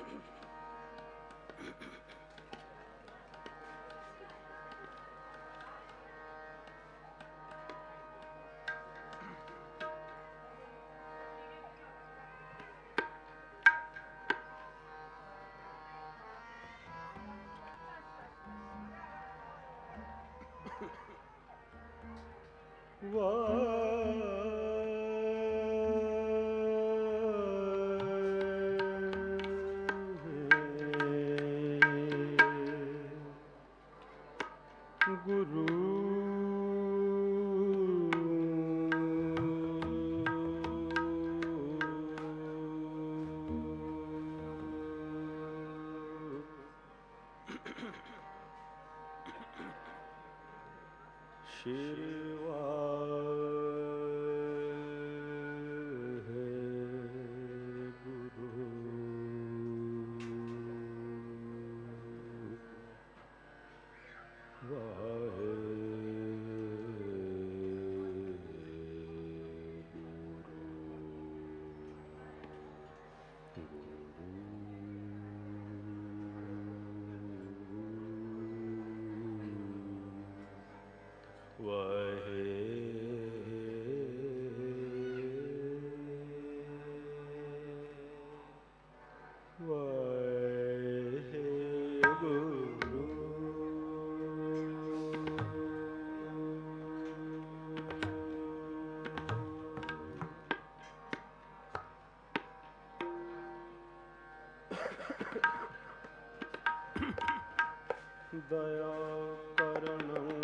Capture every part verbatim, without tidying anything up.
ਦਇਆ ਕਰਨ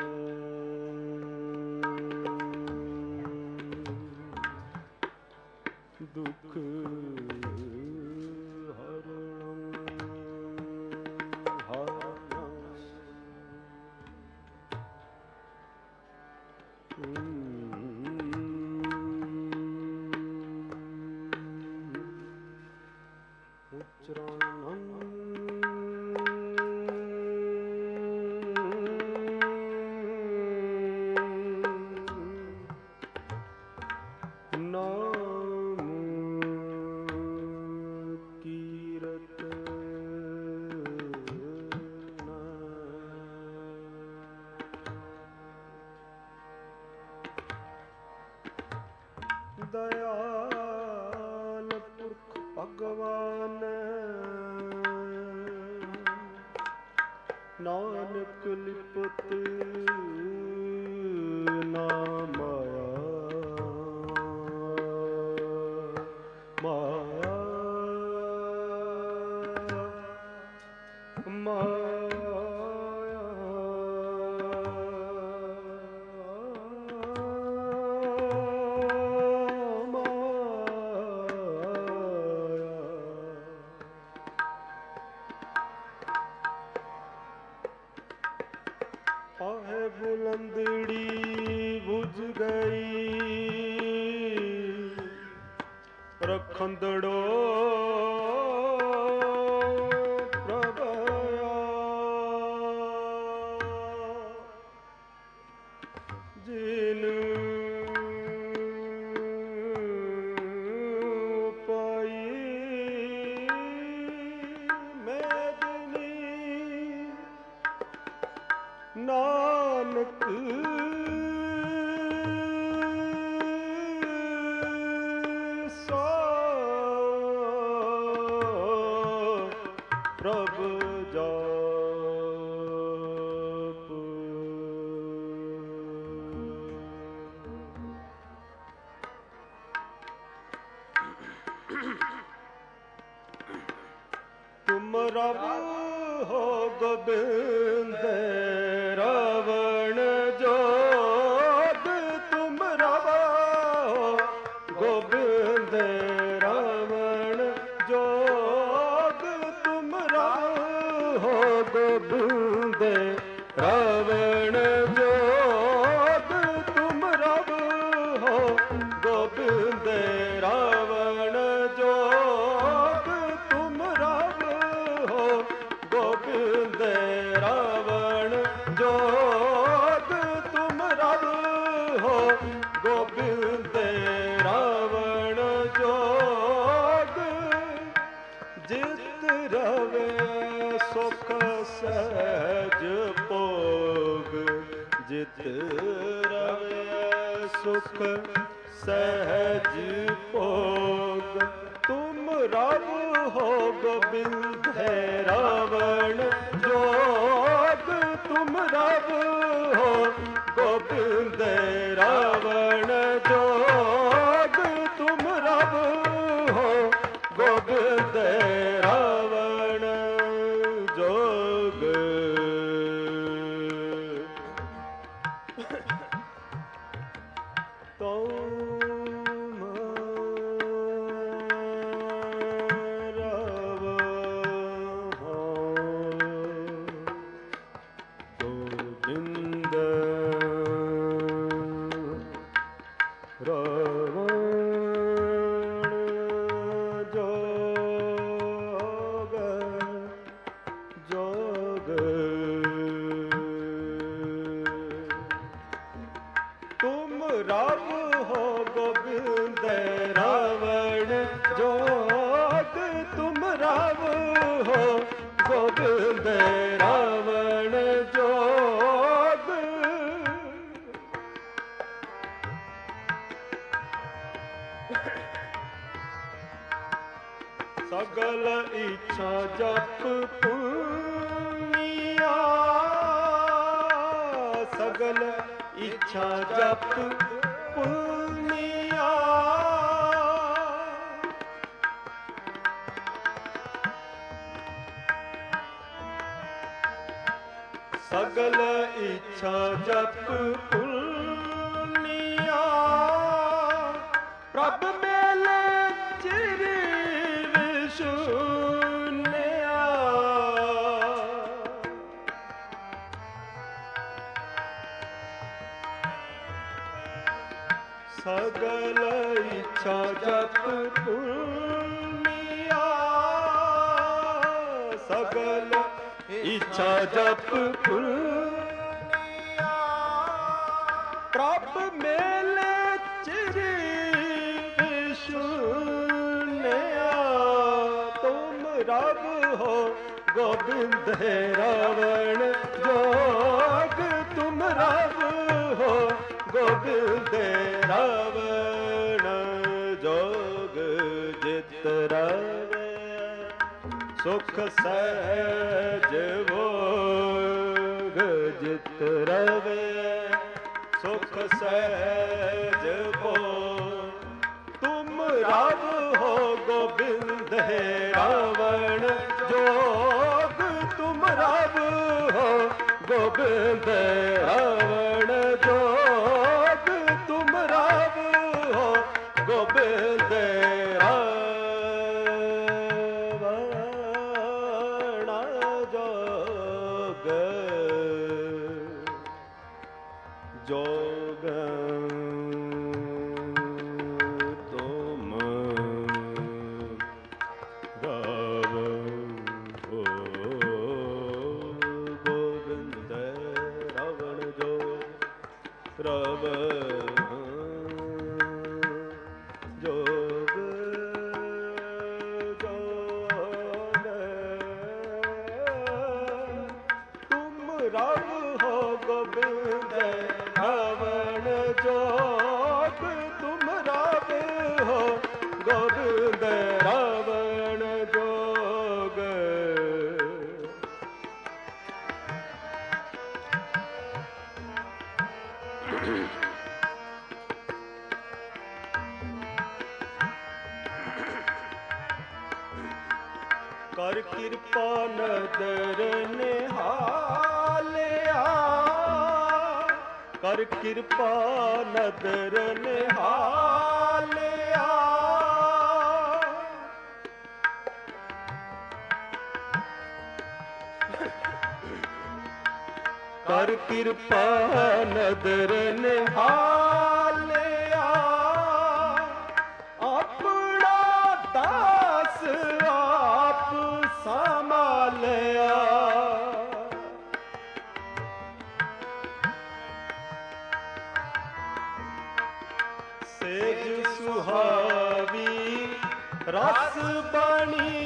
ਦੁਖ ਹਰਨ ਹਰਨ ਉਚਰਨ ਦਇਆਲ ਪੁਰਖ ਭਗਵਾਨ ਨਾਨਕ ਲਿਪਤ ਨਾ ਮਾਇਆ ਮਾਇਆ ਮਾਇਆ आहे बुलंदड़ी बुझ गई रखंदड़ो प्रभया जिन पाई मैदनी नानक सो प्रभ जाप तुम रब हो गोबिंद रावण जोग तुम रब हो गोबिंद रावण जोग तुम रब हो गोबिंद रावण जोग तुम रब हो गोबिंद रावण जोग तुम रब हो गोबिंद रावण जोग तुम रब हो गोबिंद रावण जोग जित सुख सहज भोग। तुम रब हो गोबिंद है रावण जोग। तुम रब हो गोबिंद रावण जोग। तुम रब हो गोबिंद रावण जोग। तुम रब हो गोबिंद रावण जोग जोग। तुम रब हो गोबिंद रावण जोग। तुम रब हो गोबिंद रावण जोग। सगल इच्छा जप पुनिया। सगल इच्छा जप पुनिया। सगल इच्छा जप पुनिया। प्रभ मेले चिर विशुन्या। सगल इच्छा जप पुनिया। सगल इच्छा जप पुनिया। प्रभ मेले चिर विशुन्या। तुम रब हो गोबिंद रावण जोग। तुम रब हो गोबिंद रावण जोग। जित रवे सुख सहज भोग। जित रवे सुख सहज भोग। तुम रब हो गोबिंद रावण जोग। तुम रब हो गोबिंद रावण जोग। तुम रब हो गोबिंद रावण जोग जोग। तुम रब हो गोबिंद रावण जोग। रब जोग जोग। तुम रब हो गोबिंद रावण जोग। तुम रब हो गोबिंद रावण जोग। कर कृपा नदर निहालिया। कर कृपा नदर निहालिया। कर कृपा नदर निहालिया। अपना दास आप संभालिया। सेज सुहावी रस बनी।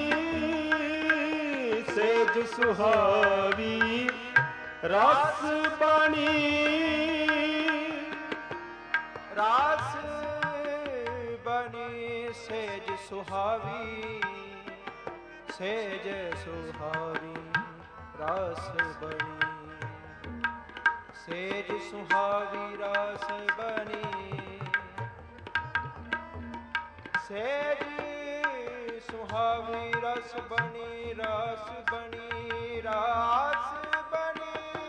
सेज सुहावी रस बनी। ਰਾਸ ਬਣੀ ਸੇਜ ਸੁਹਾਵੀ, ਸੇਜ ਸੁਹਾਵੀ ਰਾਸ ਬਣੀ, ਸੇਜ ਸੁਹਾਵੀ ਰਾਸ ਬਣੀ, ਸੇਜ ਸੁਹਾਵੀ ਰਸ ਬਣੀ, ਰਾਸ ਬਣੀ, ਰਾਸ ਬਣੀ।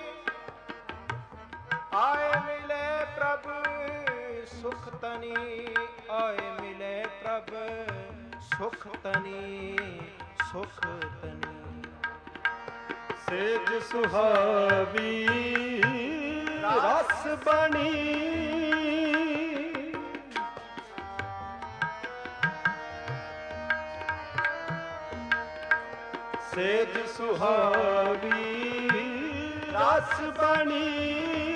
ਆਏ ਮਿਲੇ ਪ੍ਰਭ ਸੁਖ ਤਨੀ, ਆਏ ਮਿਲੇ ਪ੍ਰਭ ਸੁਖ ਤਨੀ, ਸੁਖ ਤਨੀ। ਸੇਜ ਸੁਹਾਵੀ ਰਸ ਬਣੀ, ਸੇਜ ਸੁਹਾਵੀ ਰਸ ਬਣੀ।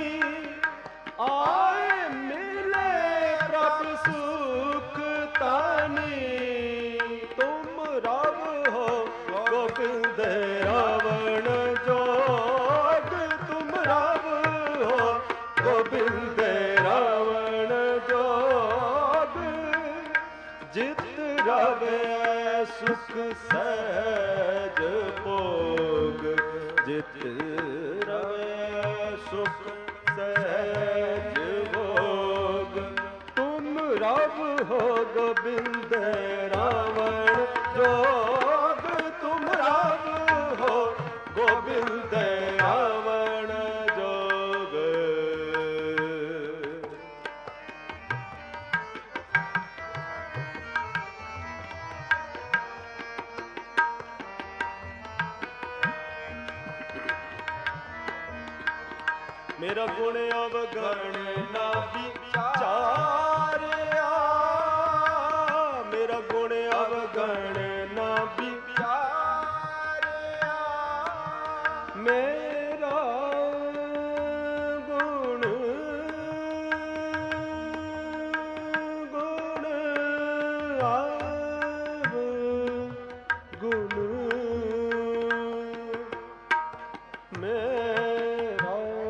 ਆਏ ਮਿਲੇ ਪ੍ਰਭ ਸੁਖ ਤਨੀ, ਤੁਮ ਰਬ ਹੋ ਗੋਬਿੰਦ ਰਾਵਣ ਜੋਗ, ਤੁਮ ਰਬ ਹੋ ਗੋਬਿੰਦ ਰਾਵਣ ਜੋਗ। ਜਿਤ ਰਵੈ ਸੁਖ ਸਹਿਜ ਭੋਗ, ਜਿਤ ਰਵੈ ਸੁਖ ਸਹਿਜ ਭੋਗ। ਤੁਮ ਰਬ ਹੋ ਗੋਬਿੰਦ ਰਾਵਣ ਜੋਗ, ਤੁਮ ਰਬ ਹੋ ਗੋਬਿੰਦ ਰਾਵਣ ਜੋਗ। ਮੇਰਾ ਗੁਣ ਅਵਗਣ ਨਾ ਵਿਚਾਰਿਆ, ਮੇਰਾ ਗੁਣ ਅਵਗਣ ਨਾ ਵਿਚਾਰਿਆ। ਮੇਰਾ ਗੁਣ ਗੁਣ ਅਵਗੁਣ ਮੇਰਾ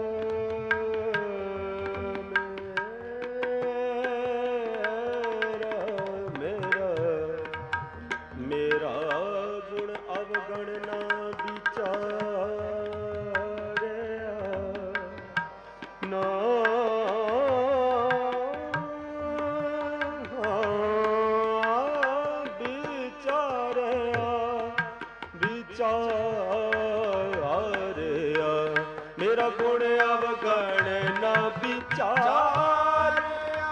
ਮੇਰਾ ਗੁਣ ਅਵਗਣ ਨਾ ਵਿਚਾਰਿਆ,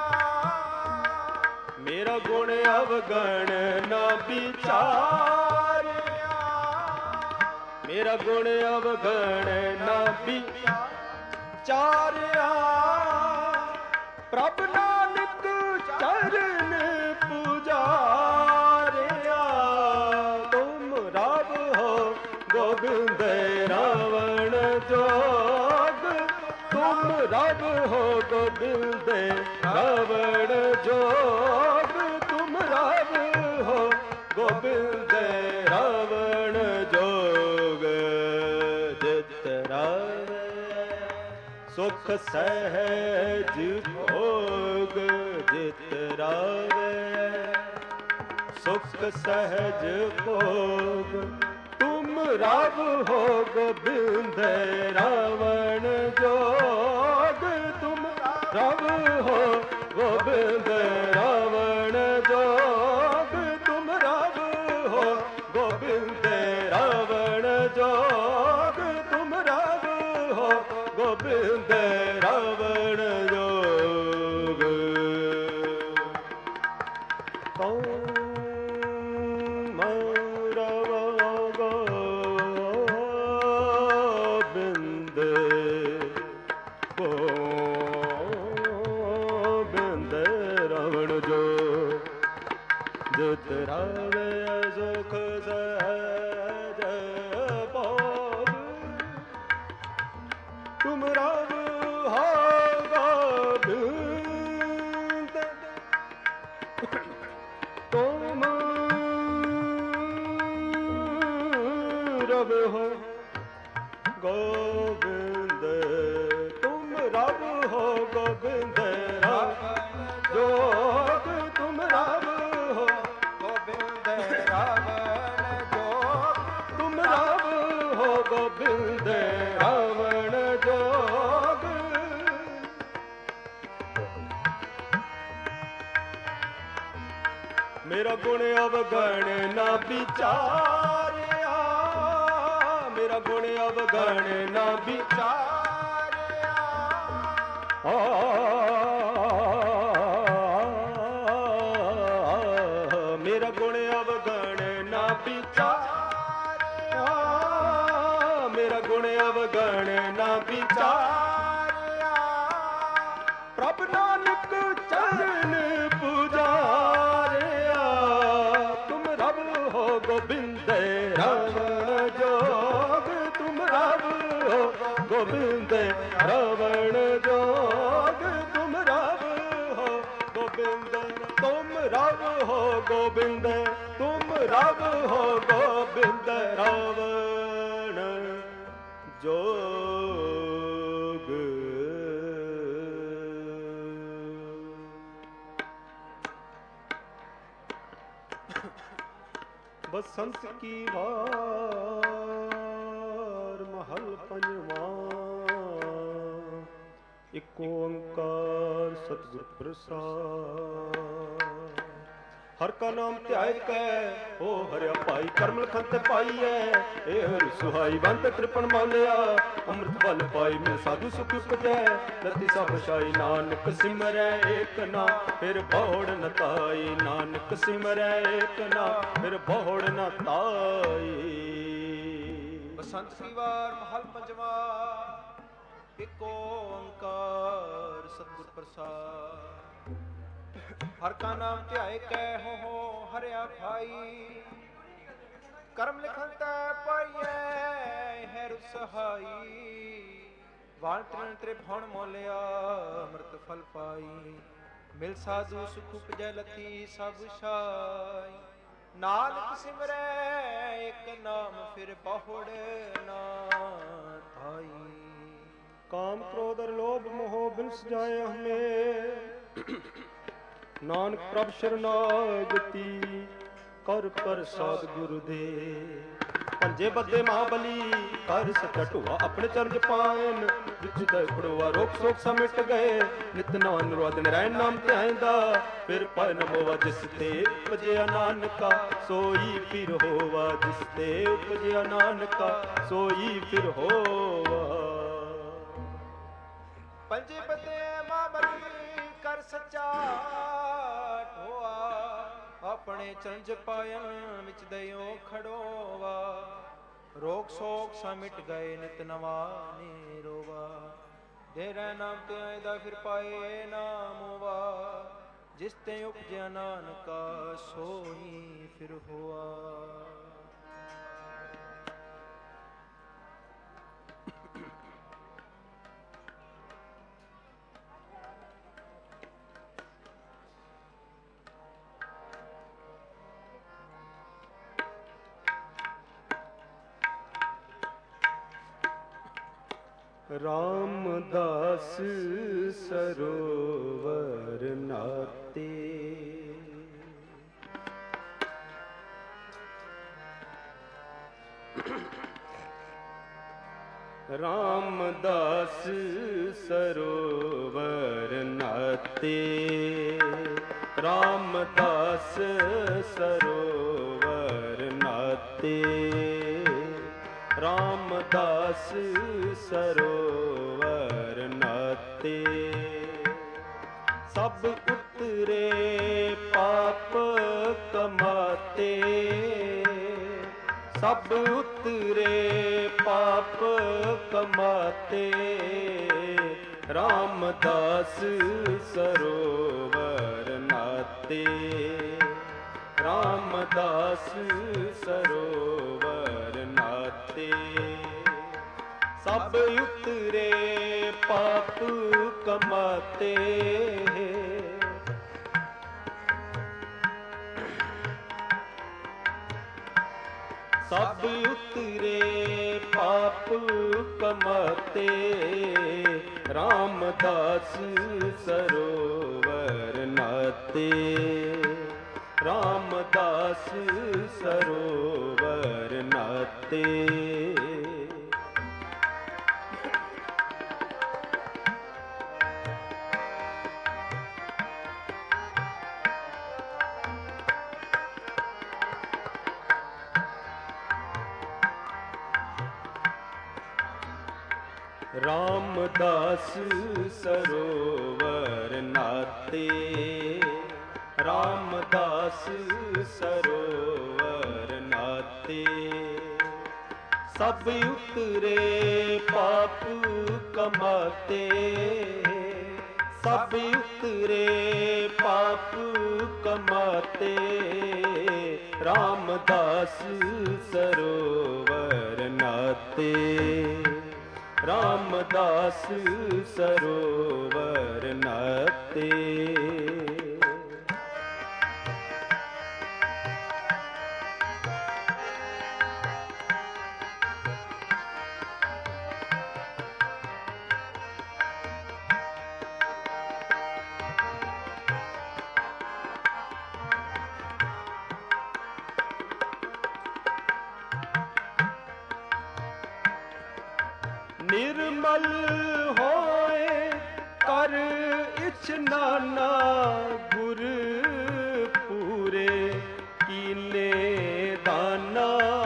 ਮੇਰਾ ਗੁਣ ਅਵਗਣ ਨਾ ਵਿਚਾਰਿਆ। ਮੇਰਾ ਗੁਣ ਅਵਗਣ ਨਾ ਵਿਚਾਰਿਆ। ਪ੍ਰਭ ਨਾਨਕ ਚਰਨ ਪੁਜਾਰਿਆ, ਤੁਮ ਰਬ ਹੋ ਗੋਬਿੰਦ ਰਾਵਣ ਜੋਗ, ਤੁਮ ਰਬ ਹੋ ਗੋਬਿੰਦ ਰਾਵਣ ਜੋਗ, ਤੁਮ ਰਬ ਹੋ ਗੋਬਿੰਦ ਰਾਵਣ ਜੋਗ। ਜਿਤ ਰਾਵੈ ਸੁਖ ਸਹਿਜ ਭੋਗ, ਜਿਤ ਰਾਵੈ ਸੁਖ ਸਹਿਜ ਭੋਗ। ਤੁਮ ਰਬ ਹੋ ਗੋਬਿੰਦ ਰਾਵਣ ਜੋਗ, ਤੁਮ ਰਬ ਹੋ ਗੋਬਿੰਦ ਰਾਵਣ ਜੋਗ, ਤੁਮ ਰਬ ਹੋ ਗੋਬਿੰਦ ਰਾਵਣ ਜੋਗ, ਤੁਮ ਰਬ ਹੋ ਗੋਬਿੰਦ ਰਾਵਣ ਜੋਗ। ਜਿਤ ਰਾਵੈ ਸੁਖ ਸਹਿਜ ਭੋਗ, ਤੁਮ ਰਬ ਹੋ ਗੋਬਿੰਦ, ਤੁਮ ਰਬ ਹੋ ਗੋਬਿੰਦ, ਤੁਮ ਰਬ ਹੋ ਗੋਬਿੰਦ ਰਾਵਣ ਮੇਰਾ ਗੁਣ ਅਵਗਣ ਨਾ ਵਿਚਾਰਿਆ, ਮੇਰਾ ਗੁਣ ਅਵਗਣ ਨਾ ਵਿਚਾਰਿਆ। ਆ ਮੇਰਾ ਗੁਣ ਅਵਗਣ ਨਾ ਵਿਚਾਰਿਆ, ਮੇਰਾ ਗੁਣ ਅਵਗਣ ਨਾ ਵਿਚਾਰਿਆ। ਪ੍ਰਭ ਨਾਨਕ ਚਰਨ ਪੁਜਾਰਿਆ, ਤੁਮ ਰਬ ਹੋ ਗੋਬਿੰਦ ਰਵਣ ਜੋਗ, ਤੁਮ ਰਬ ਹੋ ਗੋਬਿੰਦ ਰਵਣ ਜੋਗ, ਤੁਮ ਰਬ ਹੋ ਗੋਬਿੰਦ, ਤੁਮ ਰਬ ਹੋ ਗੋਬਿੰਦ, ਤੁਮ ਰਬ ਹੋ ਗੋਬਿੰਦ ਰਵਣ ਜੋਗ। ਬਸੰਤ ਕੀ ਵਾਰ ਮਹਲ ਪੰਜਵਾਂ, ਇਕ ਓੰਕਾਰ ਸਤਿਗੁਰ ਪ੍ਰਸਾਦ। ਹਰ ਕਾ ਨਾਮ ਧਿਆਇ ਕੈ ਹੋ ਹਰਿਆ ਭਾਈ, ਕਰਮ ਲਖਨ ਤੇ ਪਾਈਐ ਇਹ ਹਰਿ ਸੁਹਾਈ। ਬੰਤ ਤ੍ਰਿਪਨ ਮੌਲਿਆ ਅੰਮ੍ਰਿਤ ਫਲ ਪਾਈ, ਮਿਲ ਸਾਧੂ ਸੁਖ ਉਪਜੈ ਲਤੀ ਸਭ ਬਛਾਈ। ਨਾਨਕ ਸਿਮਰੈ ਏਕ ਨਾ ਫਿਰ ਬਹੁੜ ਨ ਤਾਈ, ਨਾਨਕ ਸਿਮਰੈ ਏਕ ਨਾ ਫਿਰ ਬਹੁੜ ਨ ਤਾਈ। ਬਸੰਤ ਕੀ ਵਾਰ ਮਹਲ ਪੰਜਵਾ, ਇਕ ਓੰਕਾਰ ਸਤਿਗੁਰ ਪ੍ਰਸਾਦ। ਹਰ ਕਾ ਨਾਮ ਧਿਆਏ ਕੈ ਹੋ ਹੋ ਹਰਿਆ ਭਾਈ, ਕਰਮ ਲਿਖਨ ਤੈ ਪਾਈਐ ਹੈ ਰੁਸਹਾਈ। ਵਾਣ ਤ੍ਰਿਣ ਤ੍ਰਿਭੁਵਨ ਮੋਲਿਆ ਅੰਮ੍ਰਿਤ ਫਲ ਪਾਈ, ਮਿਲ ਸਾਧੂ ਸੁਖ ਉਪਜੈ ਲਤੀ ਸਭ ਛਾਈ। ਨਾਨਕ ਸਿਮਰੈ ਏਕ ਨਾਮ ਫਿਰ ਬਹੁੜ ਨਾ ਥਾਈ। ਕਾਮ ਕ੍ਰੋਧ ਅਰ ਲੋਭ ਮੋਹ ਬਿਨ ਸਜਾਏ ਹਮੇ, ਨਾਨਕ ਪ੍ਰਭ ਸ਼ਰਨਾਗਤੀ ਕਰ ਪ੍ਰਸਾਦ ਗੁਰੂ ਦੇ। ਪੰਜੇ ਬੱਦੇ ਮਹਾਬਲੀ ਕਰ ਸਚਾ ਢੋਆ, ਆਪਣੇ ਚਰਨ ਜਪਾਇਨ ਵਿੱਚ ਦੇ ਖੜੋਆ। ਰੋਗ ਸੋਗ ਸਭ ਮਿਟ ਗਏ ਨਿਤ ਨਵਾਂ ਨਿਰਵਾਦ, ਨਰਾਇਣ ਨਾਮ ਧਿਆਇਂਦਾ ਫਿਰ ਪਾਇ ਨ ਮੋਵਾ। ਜਿਸ ਤੇ ਉਪਜਿਆ ਨਾਨਕਾ ਸੋਈ ਫਿਰ ਹੋਵਾ, ਜਿਸ ਤੇ ਉਪਜਿਆ ਨਾਨਕਾ ਸੋਈ ਫਿਰ ਹੋਵਾ। ਪੰਜੇ ਬੱਦੇ ਮਹਾਬਲੀ ਕਰ ਸੱਚਾ ਢੋਆ, ਆਪਣੇ ਚਰਨ ਜਪਾਇਨ ਵਿੱਚ ਦਇਓ ਖੜੋਵਾ। ਰੋਗ ਸੋਗ ਸਭ ਮਿਟ ਗਏ ਨਿਤ ਨਵਾ ਨੀਰੋਵਾ, ਤੇਰਾ ਨਾਮ ਧਿਆਇਂਦਾ ਫਿਰ ਪਾਏ ਨਾਮ ਹੋਵਾ। ਜਿਸ ਤੇ ਉਪਜਿਆ ਨਾਨਕਾ ਸੋਈ ਫਿਰ ਹੋਆ। ਰਾਮਦਾਸ ਸਰੋਵਰ ਨਾਤੇ, ਰਾਮਦਾਸ ਸਰੋਵਰ ਨਾਤੇ, ਰਾਮਦਾਸ ਸਰੋਵਰ ਨਾਤੇ, ਰਾਮਦਾਸ ਸਰੋਵਰ ਨਾਤੇ। ਸਭ ਉਤਰੇ ਪਾਪ ਕਮਾਤੇ, ਸਭ ਉਤਰੇ ਪਾਪ ਕਮਾਤੇ। ਰਾਮਦਾਸ ਸਰੋਵਰ ਨਾਤੇ, ਰਾਮਦਾਸ ਸਰੋਵਰ ਨਾਤੇ। ਸਭ ਉਤਰੇ ਪਾਪ ਕਮਾਤੇ, ਸਭ ਉਤਰੇ ਪਾਪ ਕਮਾਤੇ। ਰਾਮਦਾਸ ਸਰੋਵਰ ਨਾਤੇ, ਰਾਮਦਾਸ ਸਰੋਵਰ ਨਾਤੇ। ਰਾਮਦਾਸ ਸਰੋਵਰ ਨਾਤੇ, ਰਾਮਦਾਸ ਸਰੋਵਰ ਨਾਤੇ। ਸਭ ਉਤਰੇ ਪਾਪ ਕਮਾਤੇ, ਸਭ ਉਤਰੇ ਪਾਪ ਕਮਾਤੇ। ਰਾਮਦਾਸ ਸਰੋਵਰ ਨਾਤੇ, ਰਾਮਦਾਸ ਸਰੋਵਰ ਨਾਤੇ। ਨਿਰਮਲ ਹੋਏ ਕਰ ਇਸ਼ਨਾਨਾ, ਗੁਰ ਪੂਰੇ ਕੀਨੇ ਦਾਨਾ।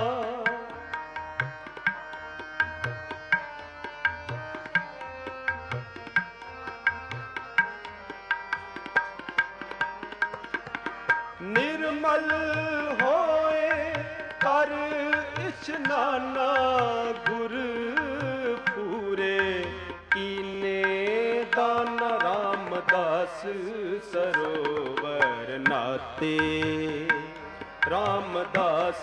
ਨਿਰਮਲ ਹੋਏ ਕਰ ਇਸ਼ਨਾਨਾ, ਗੁਰ ਕੀਨੇ ਦਾਨਾ। ਰਾਮਦਾਸ ਸਰੋਵਰ ਨਾਤੇ, ਰਾਮਦਾਸ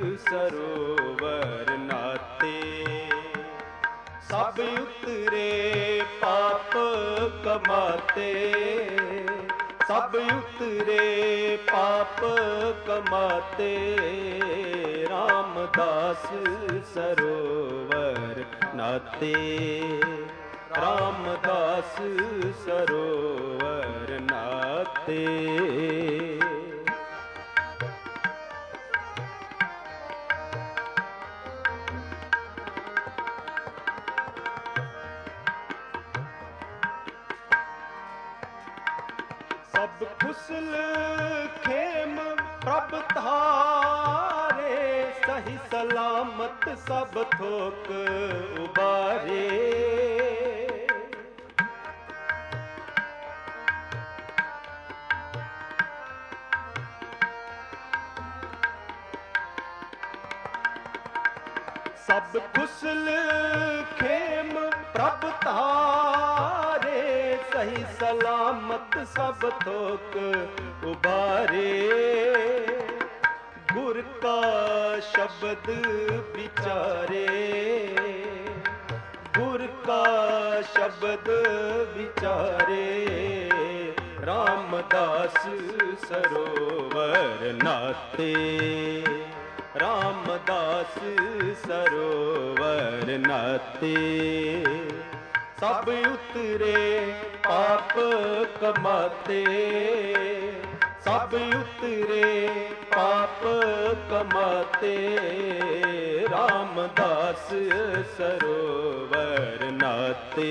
ਸਰੋਵਰ ਨਾਤੇ। ਸਭ ਉਤਰੇ ਪਾਪ ਕਮਾਤੇ, ਸਭ ਉਤਰੇ ਪਾਪ ਕਮਾਤੇ। ਰਾਮਦਾਸ ਸਰੋਵਰ ਨਾਤੇ, ਰਾਮਦਾਸ ਸਰੋਵਰ ਨਾਤੇ। ਸਭ ਖੁਸਲ ਖੇਮ ਪ੍ਰਭ ਧਾਰੇ, ਸਹੀ ਸਲਾਮਤ ਸਭ ਥੋਕ ਉਬਾਰੇ। ਸਭ ਖੁਸਲ ਖੇਮ ਪ੍ਰਭ ਧਾਰੇ, ਸਹੀ ਸਲਾਮਤ ਸਭ ਥੋਕ ਉਬਾਰੇ। ਗੁਰ ਕਾ ਸ਼ਬਦ ਵਿਚਾਰੇ, ਗੁਰ ਕਾ ਸ਼ਬਦ ਵਿਚਾਰੇ। ਰਾਮਦਾਸ ਸਰੋਵਰ ਨਾਤੇ, ਰਾਮਦਾਸ ਸਰੋਵਰ ਨਾਤੇ। ਸਭ ਉਤਰੇ ਪਾਪ ਕਮਾਤੇ, ਸਭ ਉਤਰੇ ਪਾਪ ਕਮਾਤੇ। ਰਾਮਦਾਸ ਸਰੋਵਰ ਨਾਤੇ,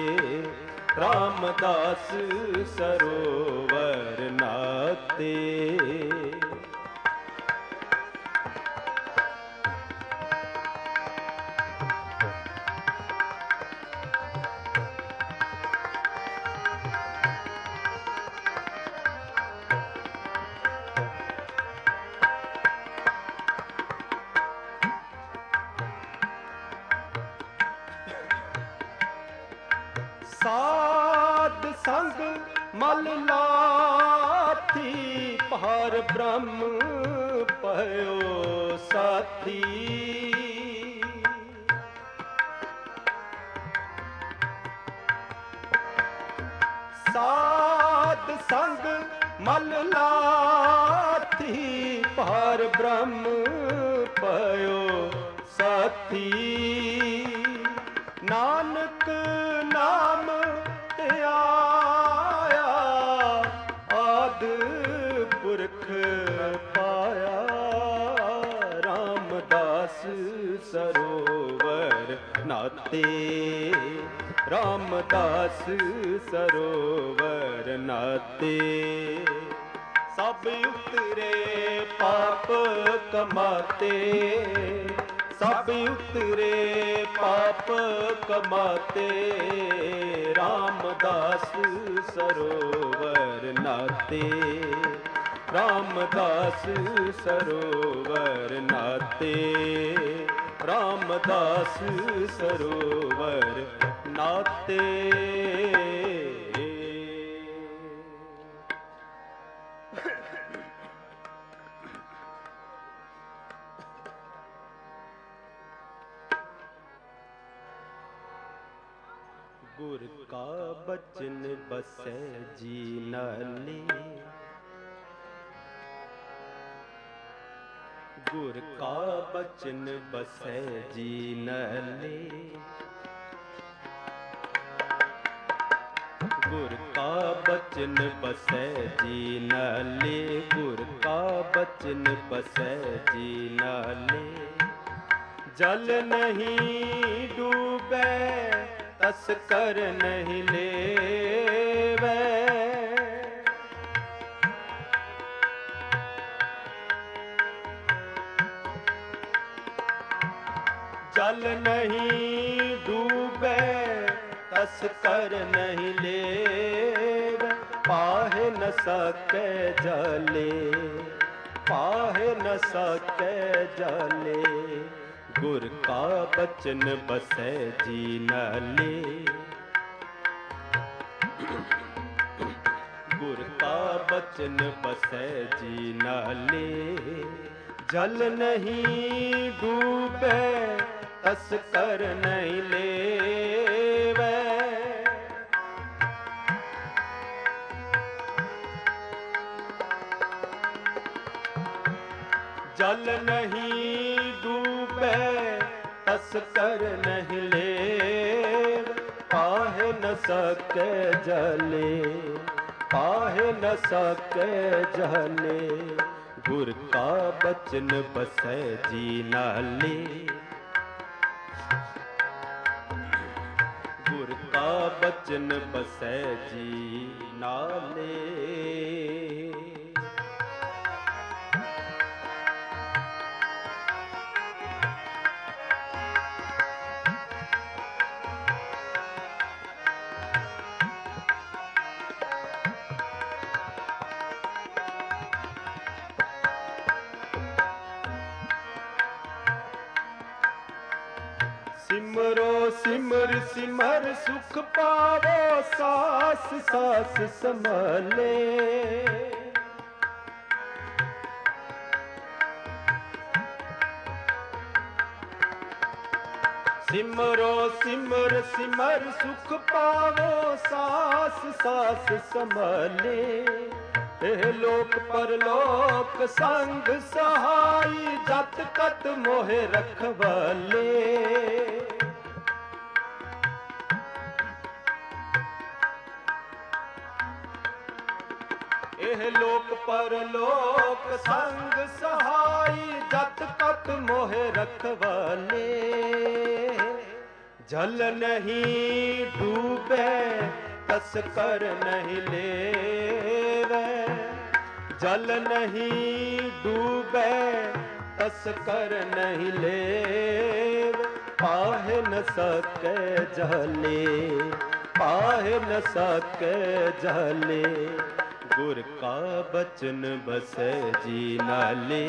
ਰਾਮਦਾਸ ਸਰੋਵਰ ਨਾਤੇ। ਸਾਧ ਸੰਗ ਮਲ ਲਾਥੀ, ਪਾਰ ਬ੍ਰਹਮ ਪਇਓ ਸਾਥੀ। ਸਾਧ ਸੰਗ ਮਲ ਲਾਥੀ, ਪਾਰ ਬ੍ਰਹਮ ਪਇਓ ਸਾਥੀ। ਨਾਨਕ ਨਾਮ ਧਿਆਇਆ, ਆਦ ਪੁਰਖ ਪਾਇਆ। ਰਾਮਦਾਸ ਸਰੋਵਰ ਨਾਤੇ, ਰਾਮਦਾਸ ਸਰੋਵਰ ਨਾਤੇ। ਸਭ ਉਤਰੇ ਪਾਪ ਕਮਾਤੇ, सब उतरे पाप कमाते, रामदास सरोवर नाते, रामदास सरोवर नाते, रामदास सरोवर नाते। गुर का बचन बसै जी नाले, गुर का बचन बसै जी नाले, गुर का बचन बसै जी नाले, गुर का बचन बसै जी नाले। जल नहीं डूबे तस्कर नहीं लेवे, जल नहीं डूबे तस्कर नहीं लेवे, पाहे न सके जले, पाहे न सके जले। गुर का बचन बसै जी नाले, गुर का बचन बसै जी नाले। जल नहीं डूबे तस्कर नहीं लेवे, जल नहीं डूबे तस्कर नहीं ले, पाहे न सके जले, पाहे न सके जले। गुर का बचन बसै जी नाले, गुर का बचन बसै जी नाले। सिमरो सिमर सिमर सुख पावो, सास सास संभाले। सिमरो सिमर सिमर सुख पावो, सास सास संभाले। एह लोक परलोक संग सहाई, जत कत मोहे रखवाले। एह लोक परलोक संग सहाई, जत कत मोहे रखवाले। जल नहीं डूबे तस्कर नहीं लेवे, जल नहीं डूबे तस्कर नहीं लेवे। पाहे न सके जले, पाहे न सके जले। गुर का बचन बसै जी नाले,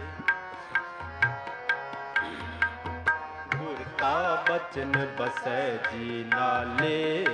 गुर का बचन बसै जी नाले।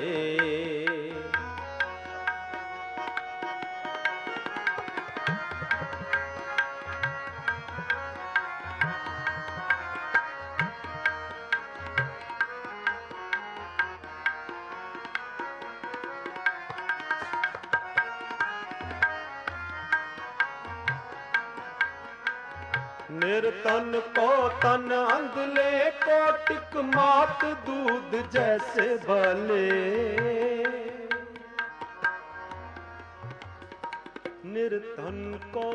निर्तन को तन अंधले, कोटिक मात दूध जैसे भले। निर्तन को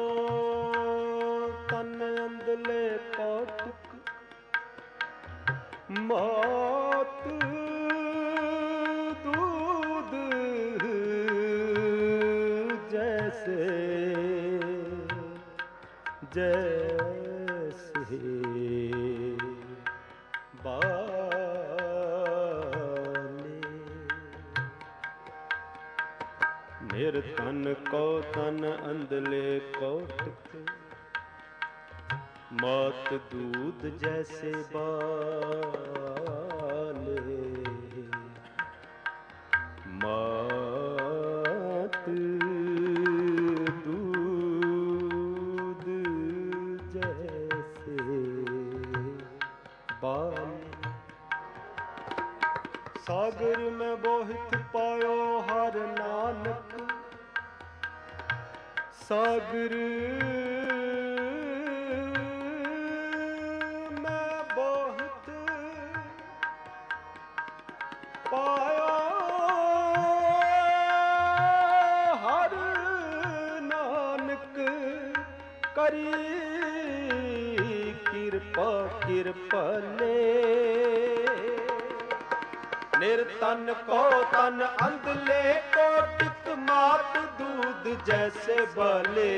तन अंधले, कोटिक मात दूध जैसे जैसे। को तन अंधले कोटिक, मात दूध जैसे बाले, मात दूध जैसे बाले। सागर में बोहित पायो हर नानक, सागर में बोहित पायो हर नानक, करी किरपा किरपाले। निर्तन को तन अंधले कोटिक, मात दूध जैसे बाले।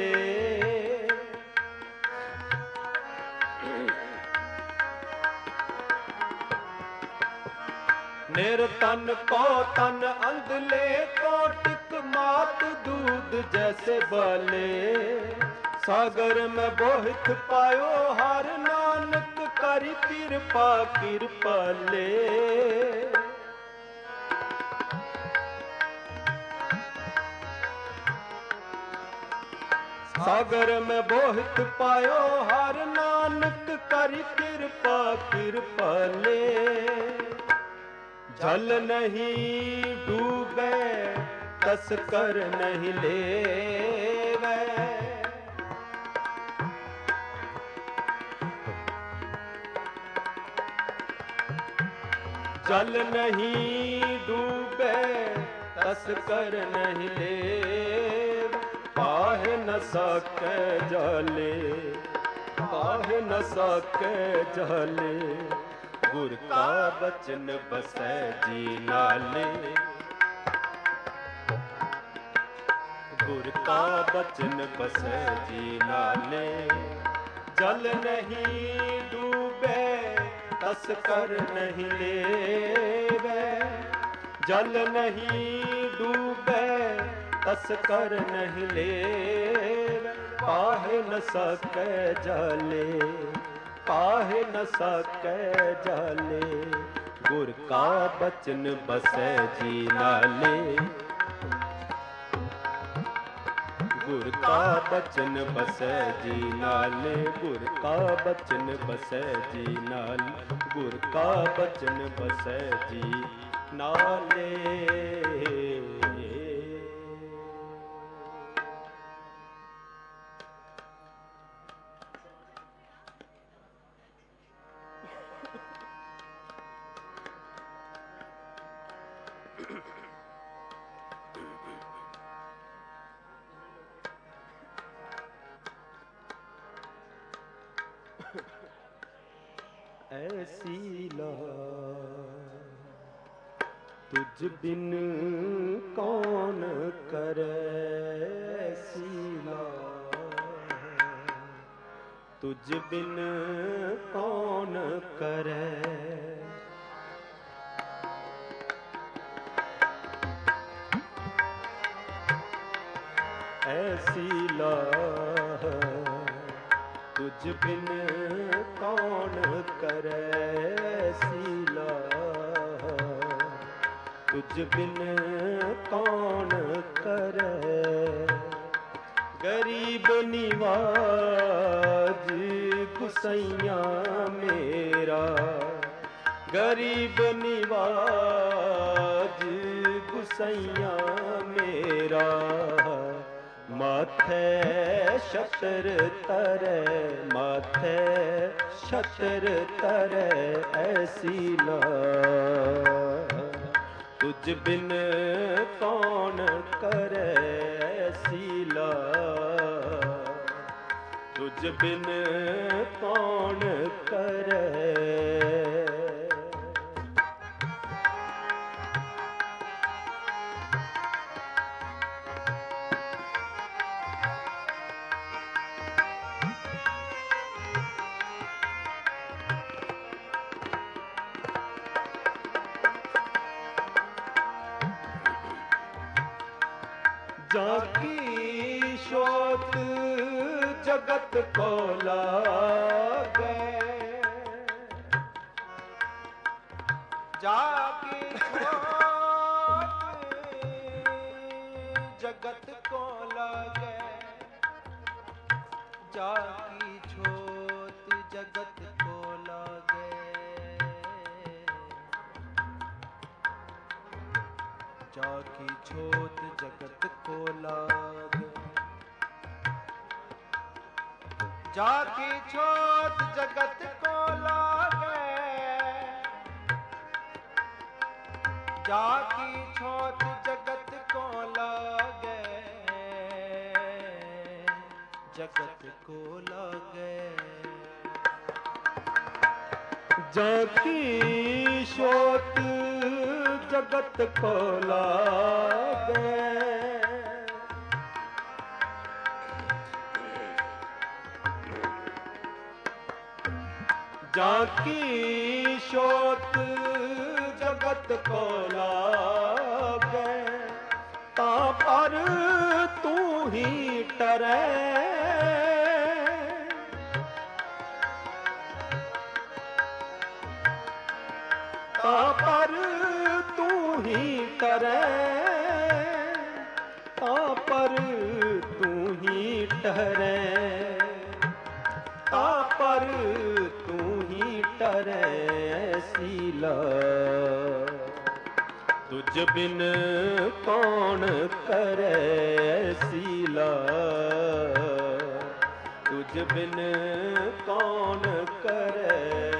निर्तन को तन अंधले कोटिक, मात दूध जैसे बाले। सागर में बोहित पायो हर नानक, करी किरपा किरपाले। सागर में बोहित पायो हर नानक, करी किरपा किरपाले। जल नहीं डूबे तस्कर नहीं लेवे, जल नहीं डूबे तस्कर नहीं लेवे। पाहे न सके जाले, पाहे न सके जाले, गुर का बचन बसै जी नाले। गुर का बचन बसै जी नाले। जल नहीं डूबे तस्कर नहीं लेवे, जल नहीं डूबे तस्कर नहीं लेवे। पाहे न सके जाले, पाहे न सके जाले, गुर का बचन बसै जी नाले। गुर का बचन बसै जी नाले, गुर का बचन बसै जी नाले, गुर का बचन बसै जी नाले। ऐसी लाज तुझ बिन कौन करे, ऐसी लाज तुझ बिन कौन करे। ऐसी लाज तुझ बिन कौन करे, ऐसी लाज तुझ बिन कौन करे। गरीब निवाज गुसैया मेरा, गरीब निवाज गुसैया मेरा। माथे छतर तरे, माथे छतर तरे, ऐसी लाज तुझ बिन कौन करे, ऐसी लाज तुझ बिन कौन करे। जाकी शोत जगत को लागे, जाकी जगत को लागे, जाकी छोट जगत को लागे, जाकी छोट जगत को लागे, जाकी छोट जगत को लागे, जाकी छोट जगत को लागे, जगत को लागे, जाकी शोत जगत को लागे, जाकी शोत जगत को लागे, ता पर तू ही टरे, ता पर तू ही टरे, ता पर तू ही ठहरे, ता पर तू ही टरे सीला, तुझ बिन कौन करे सीला, तुझ बिन कौन करे,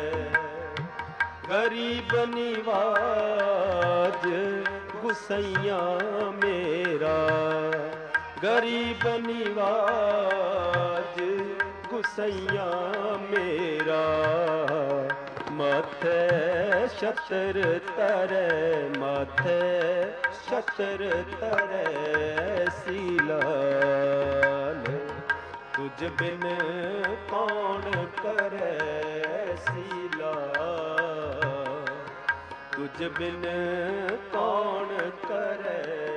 गरीब निवाज गुसैया मेरा, गरीब निवाज गुसैया मेरा, माथे छत्र तरे, माथे छत्र तरे सीलाल, तुझ बिन कौन करे सीला, तुझ बिन कौन करे।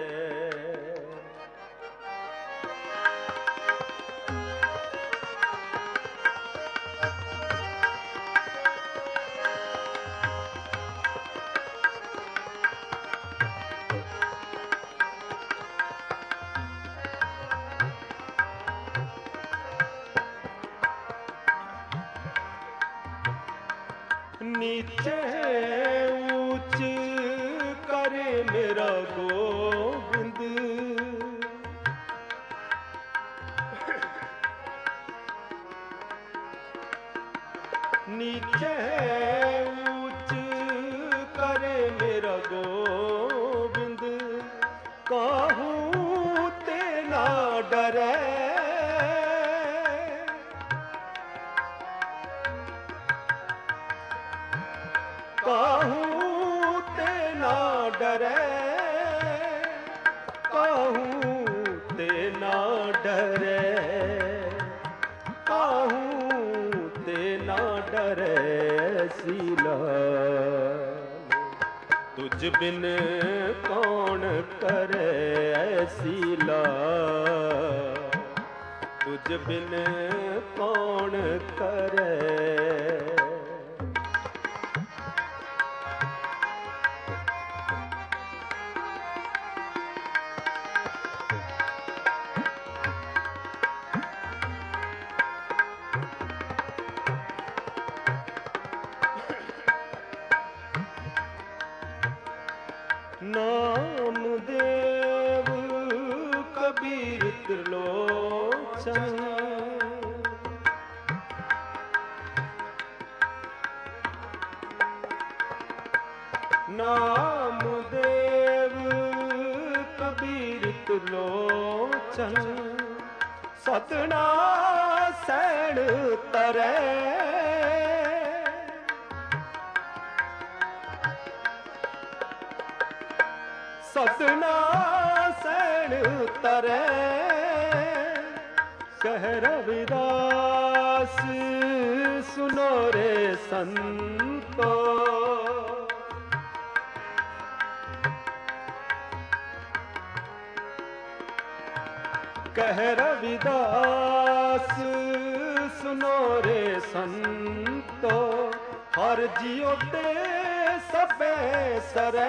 नीचे ऊंच करे मेरा गोविंद, नीचे ऊंच करे मेरा गोविंद, काहू ते ना डरे, काहू ते ना डरे, काहू ते ना डरे, काहू ते ना डरे सीला, तुझ बिन कौन करे सीला, तुझ बिन कौन करे। नाम देव कबीर त्रिलोचन, नाम देव कबीर त्रिलोचन, सतना सैण तरे, सतना सैण तरे, कह रविदास सुनो रे संतो, कह रविदास सुनो रे संतो, हर जियो ते सबे सरे।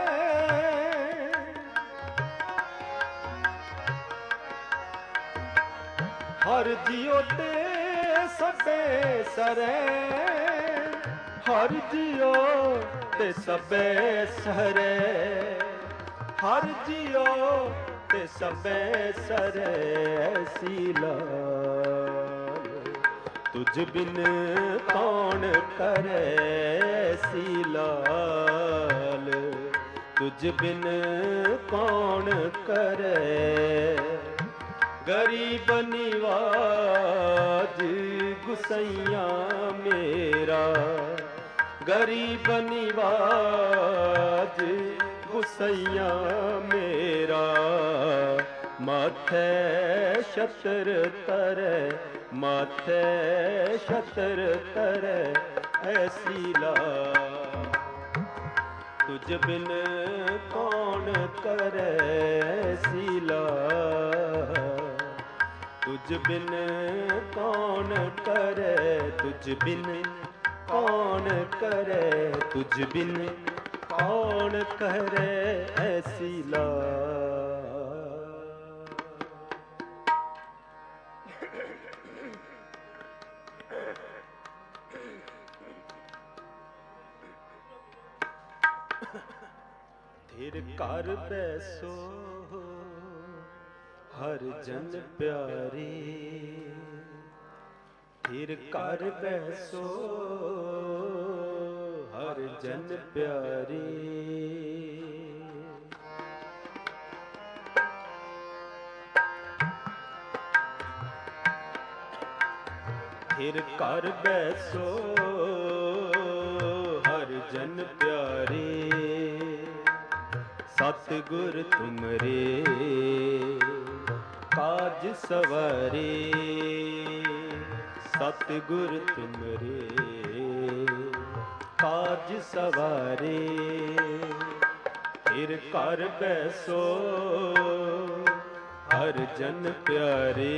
हर जियो ते सबे सरे, हर जियो ते सबे सरे, हर जियो ते सबे सरे। सीला तुझ बिन कौन करे, सीलाल तुझ बिन कौन करे। गरीब निवाज गुसैया मेरा, गरीब निवाज गुसैया मेरा। माथे छत्र तरे, माथे छत्र तरे। ऐसी ला तुझ बिन कौन करे, ऐसी ला तुझ बिन कौन करे, तुझ बिन कौन करे, तुझ बिन कौन करे। ऐसी ला थिर कर बैसो हर जन प्यारे, थिर कर बैसो हर जन प्यारे। थिर कर बैसो हर जन प्यारे। सतगुर तुमरे काज सवारे, सतगुर तुमरे काज सवारे। फिर कर बैसो हर जन प्यारे,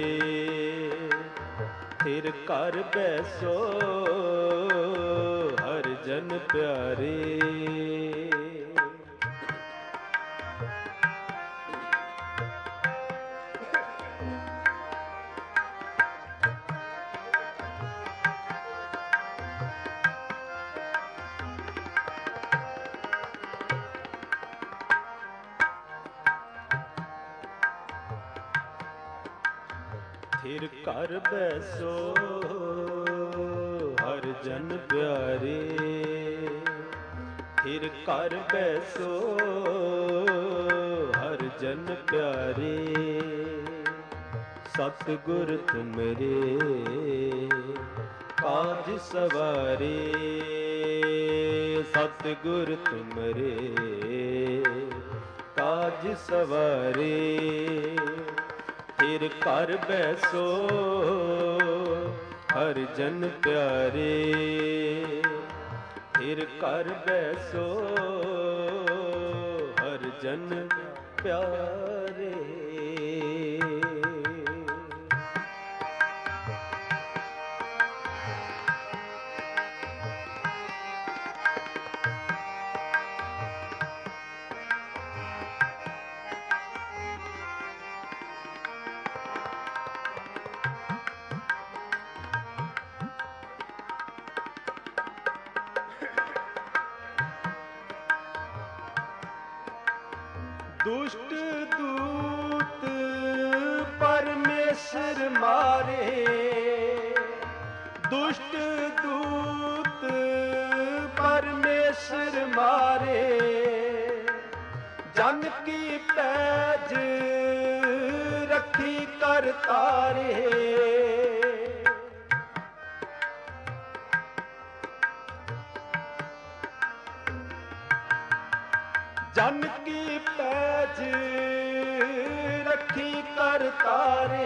फिर कर बैसो हर जन प्यारे। फिर कर बैसो हर जन प्यारे, फिर कर बैसो हर जन प्यारे। सतगुर तुमरे काज सवारे, सतगुर तुमरे काज सवारे। फिर कर बैसो हर जन प्यारे, फिर कर बैसो हर जन प्यारे। दुष्ट दूत परमेश्वर मारे, दुष्ट दूत परमेश्वर मारे। जन की पैज रखी कर तारे, जन की पैज रखी कर तारे,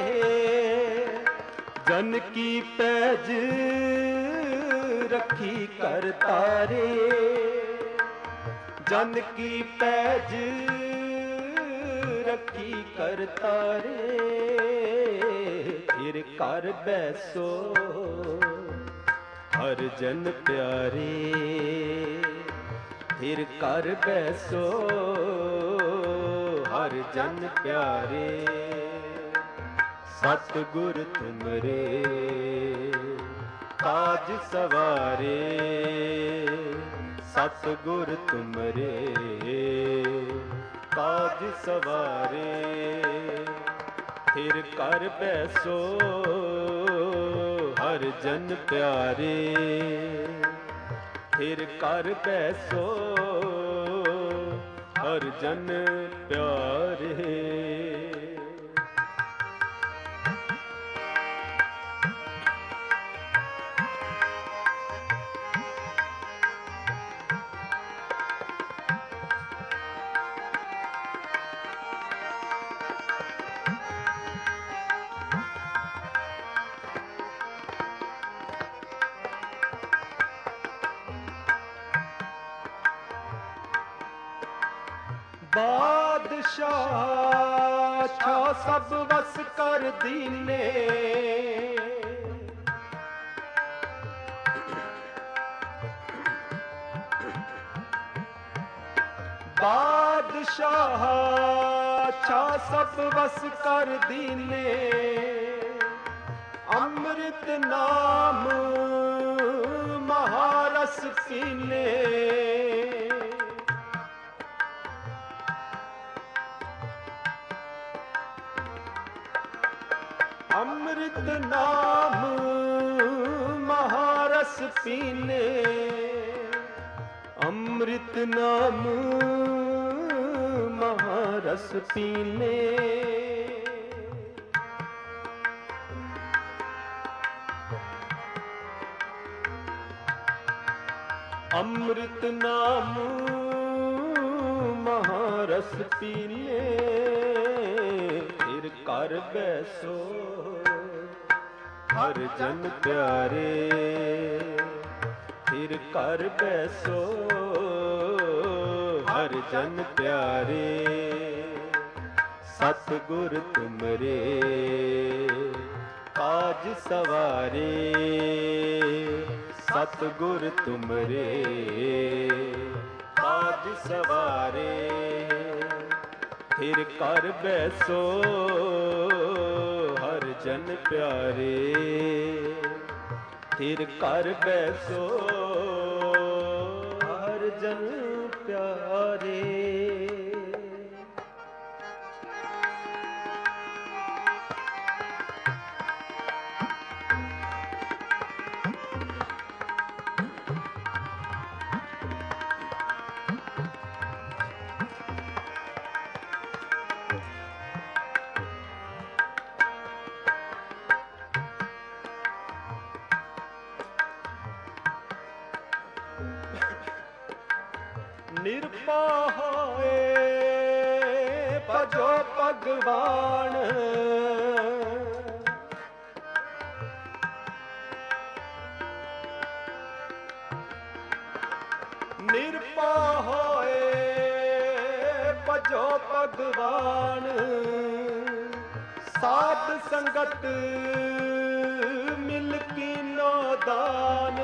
जन की पैज रखी कर तारे, जन की पैज रखी कर तारे। ਕਰ ਬੈਸੋ ਹਰ ਜਨ ਪਿਆਰੇ ਫਿਰ ਕਰ ਬੈਸੋ ਹਰ ਜਨ ਪਿਆਰੇ ਸਤਿਗੁਰ ਤੁਮਰੇ ਕਾਜ ਸਵਾਰੇ ਸਤਿਗੁਰ ਤੁਮਰੇ ਕਾਜ ਸਵਾਰੇ ਫਿਰ ਕਰ ਬੈਸੋ ਹਰ ਜਨ ਪਿਆਰੇ ਫਿਰ ਕਰ ਬੈਸੋ ਹਰ ਜਨ ਪਿਆਰੇ ਬਾਦਸ਼ਾਹ ਛਾ ਸਭ ਵਸ ਕਰ ਦੀਨੇ ਬਾਦਸ਼ਾਹ ਛਾ ਸਭ ਵਸ ਕਰ ਦੀਨੇ ਅੰਮ੍ਰਿਤ ਨਾਮ ਮਹਾਰਸ ਪੀਨੇ ਅੰਮ੍ਰਿਤ ਨਾਮ ਮਹਾਰਸ ਪੀਨੇ ਅੰਮ੍ਰਿਤ ਨਾਮ ਮਹਾਰਸ ਪੀਨੇ ਅੰਮ੍ਰਿਤ ਨਾਮ ਮਹਾਰਸ ਪੀਨੇ ਫਿਰ ਕਰ ਬੈਸੋ ਹਰ ਜਨ ਪਿਆਰੇ ਫਿਰ ਕਰ ਬੈਸੋ ਹਰ ਜਨ ਪਿਆਰੇ ਸਤਿਗੁਰ ਤੁਮਰੇ ਕਾਜ ਸਵਾਰੇ ਸਤਿਗੁਰ ਤੁਮਰੇ ਕਾਜ ਸਵਾਰੇ ਫਿਰ ਕਰ ਬੈਸੋ ਹਰ ਜਨ ਪਿਆਰੇ ਫਿਰ ਕਰ ਬੈਸੋ ਹਰ ਜਨ ਪਿਆਰੇ ਨਿਰਭਉ ਹੋਏ ਭਜੋ ਭਗਵਾਨ ਨਿਰਭਉ ਹੋਏ ਭਜੋ ਭਗਵਾਨ ਸਾਧ ਸੰਗਤ ਮਿਲ ਕੀਨੋ ਦਾਨ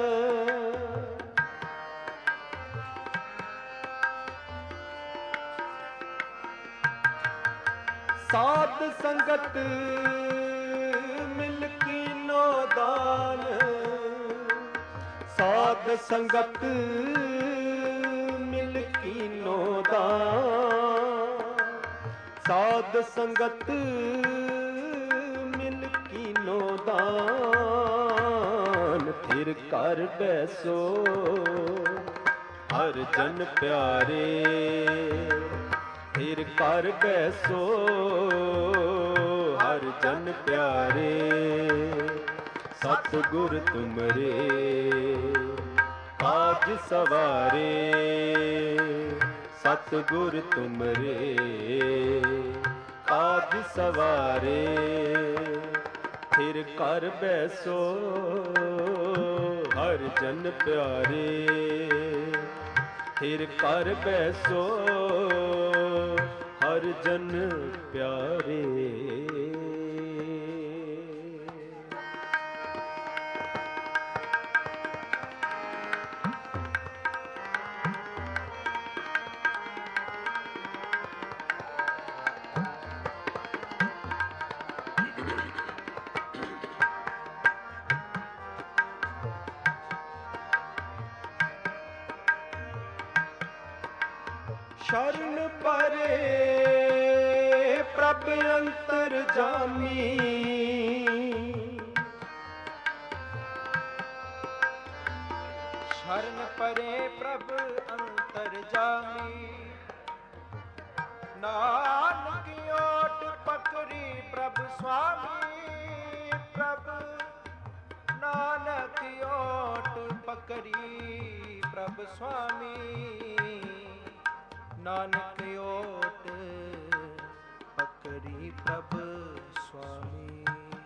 ਸਾਧ ਸੰਗਤ ਮਿਲ ਕੀਨੋ ਦਾਨ ਸਾਧ ਸੰਗਤ ਮਿਲ ਕੀਨੋ ਦਾਨ ਸਾਧ ਸੰਗਤ ਮਿਲ ਕੀਨੋ ਦਾਨ ਫਿਰ ਕਰ ਬੈਸੋ ਹਰ ਜਨ ਪਿਆਰੇ ਫਿਰ ਕਰ ਬੈਸੋ ਹਰ ਜਨ ਪਿਆਰੇ ਸਤਿਗੁਰ ਤੁਮਰੇ ਕਾਜ ਸਵਾਰੇ ਸਤਿਗੁਰ ਤੁਮਰੇ ਕਾਜ ਸਵਾਰੇ ਫਿਰ ਕਰ ਬੈਸੋ ਹਰ ਜਨ ਪਿਆਰੇ ਫਿਰ ਕਰ ਬੈਸੋ ਹਰ ਜਨ ਪਿਆਰੇ ਸ਼ਰਨ ਪਰੇ ਪ੍ਰਭ ਅੰਤਰ ਜਾਮੀ, ਸ਼ਰਨ ਪਰੇ ਪ੍ਰਭ ਅੰਤਰ ਜਾਮੀ, ਨਾਨਕ ਓਟ ਪਕਰੀ ਪ੍ਰਭ ਸੁਆਮੀ, ਪ੍ਰਭ ਨਾਨਕ ਓਟ ਪਕਰੀ ਪ੍ਰਭ ਸੁਆਮੀ, ਨਾਨਕ ਓਟ ਪਕਰੀ ਪ੍ਰਭ ਸੁਆਮੀ।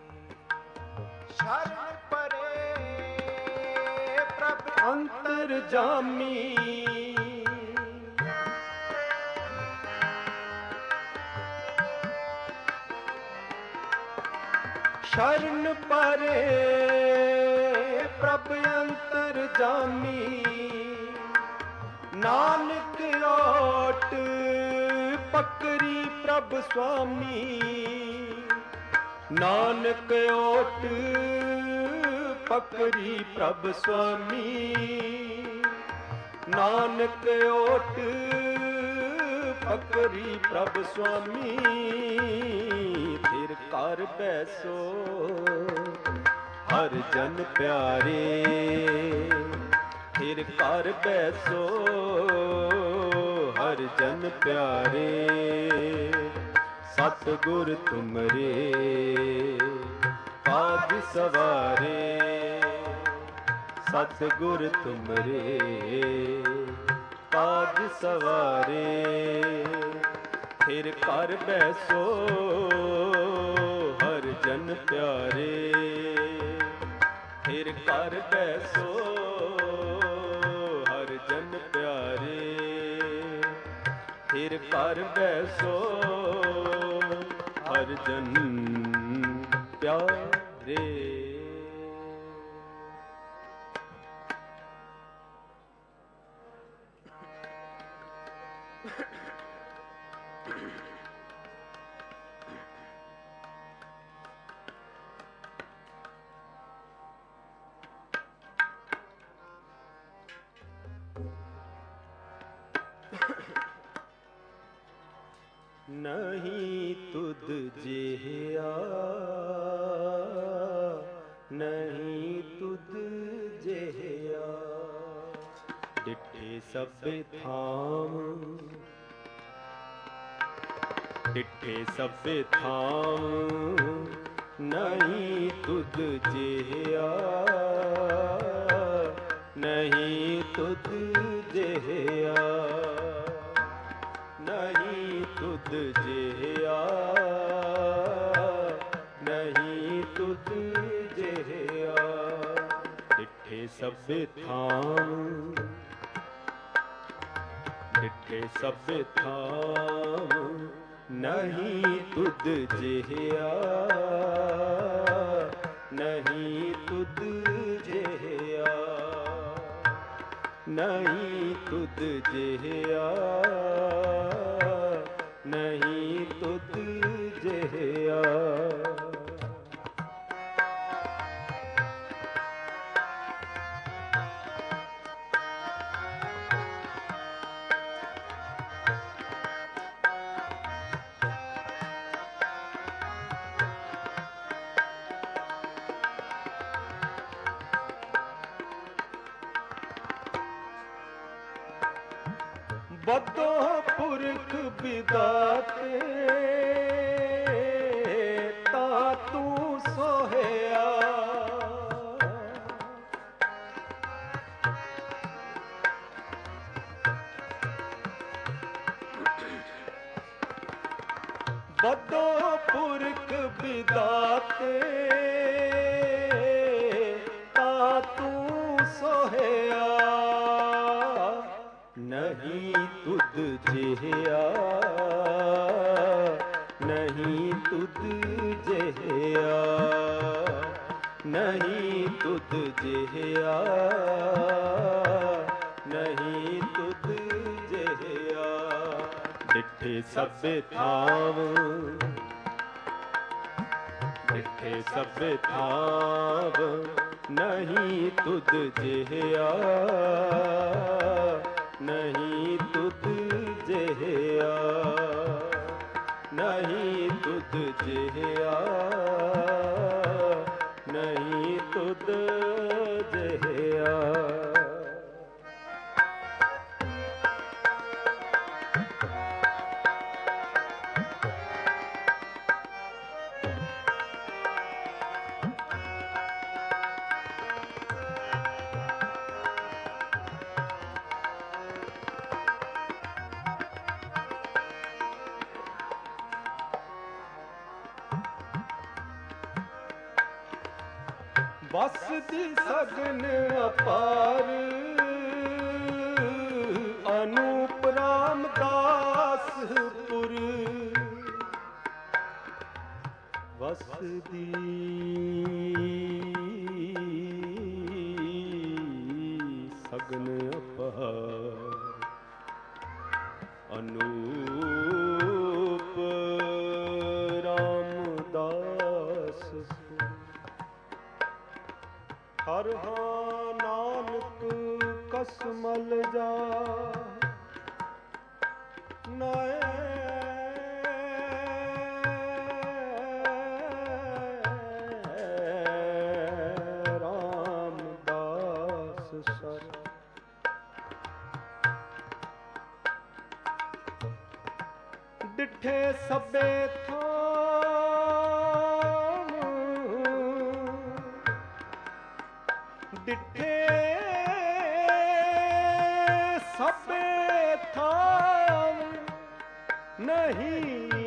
ਸ਼ਰਨ ਪਰੇ ਪ੍ਰਭ ਅੰਤਰ ਜਾਮੀ, ਸ਼ਰਨ ਪਰੇ ਪ੍ਰਭ ਅੰਤਰ ਜਾਮੀ, ਨਾਨਕ ਓਟ ਪਕਰੀ ਪ੍ਰਭ ਸੁਆਮੀ, ਨਾਨਕ ਓਟ ਪਕਰੀ ਪ੍ਰਭ ਸੁਆਮੀ, ਨਾਨਕ ਓਟ ਪਕਰੀ ਪ੍ਰਭ ਸੁਆਮੀ। ਫਿਰ ਘਰ ਬੈਸੋ ਹਰ ਜਨ ਪਿਆਰੇ, ਫਿਰ ਘਰ ਬੈਸੋ ਹਰ ਜਨ ਪਿਆਰੇ, ਸਤਿਗੁਰ ਤੁਮਰੇ ਕਾਜ ਸਵਾਰੇ, ਸਤਿਗੁਰ ਤੁਮਰੇ ਕਾਜ ਸਵਾਰੇ। ਫਿਰ ਘਰ ਬੈਸੋ ਹਰ ਜਨ ਪਿਆਰੇ, ਫਿਰ ਘਰ ਬੈਸੋ ਹਰ ਜਨ ਪਿਆਰੇ, ਫਿਰ ਘਰ ਬੈਸੋ ਹਰ ਜਨ ਪਿਆਰੇ। ਨਹੀਂ ਤੁਧ ਜਿਹਾ, ਨਹੀਂ ਤੁਧ ਜਿਹਾ, ਡਿਠੇ ਸਭੇ ਥਾਮ, ਡਿਠੇ ਸਭੇ ਥਾਮ, ਨਹੀਂ ਤੁਧ ਜਿਹਾ, ਨਹੀਂ ਤੁਧ ਜਿਹਾ, ਨਹੀਂ ਤੁਧ ਜਿਹਾ, ਨਹੀਂ ਤੁਧ ਜਿਹਾ, ਡਿਠੇ ਸਭੇ ਥਾਮ, ਡਿਠੇ ਸਭੇ ਥਾਮ, ਨਹੀਂ ਤੁਧ ਜਿਹਾ, ਨਹੀਂ ਤੁਧ ਜਿਹਾ, ਨਹੀਂ ਤੁਧ ਜਿਹਾ, ਨਹੀਂ ਤੁਧ ਜਿਹਾ। ਬਦੋ ਪੁਰਖ ਵਿਦਾਤੇ ਤਾ ਤੂੰ ਸੋਹਿਆ, ਬਦੋ ਪੁਰਖ ਵਿਦਾਤੇ ਤਾ ਤੂੰ ਸੋਹਿਆ, ਨਹੀਂ ਤੁਧ ਜਿਹਾ, ਨਹੀਂ ਤੁਧ ਜਿਹਾ, ਨਹੀਂ ਤੁਧ ਜਿਹਾ, ਨਹੀਂ ਤੁਧ ਜਿਹਾ, ਡਿਠੇ ਸਭੇ ਥਾਮ, ਡਿਠੇ ਸਭੇ ਥਾਮ, ਨਹੀਂ ਤੁਧ ਜਿਹਾ, ਨਹੀਂ ਤੁਧ ਜਿਹਾ, ਜਿਹਾ, ਨਹੀਂ ਤੁਧ ਜਿਹਾ। ਬਸ ਦੀ ਸਗਨ ਅਪਾਰ, ਅਨੂਪ ਰਾਮਦਾਸਪੁਰ। ਬਸ ਦੀ ਸਗਨ ਅਪਾਰ, ਅਨੂਪ ਰਾਮਦਾਸਪੁਰ। ਹਰ ਹਾਂ ਨਾਨਕ ਕਸਮਲ ਜਾ, ਨਾਏ ਰਾਮਦਾਸ ਸਰ। ਡਿਠੇ ਸਭੇ ਥਾਮ, ਡਿਠੇ ਸਭੇ ਥਾਮ, ਨਹੀਂ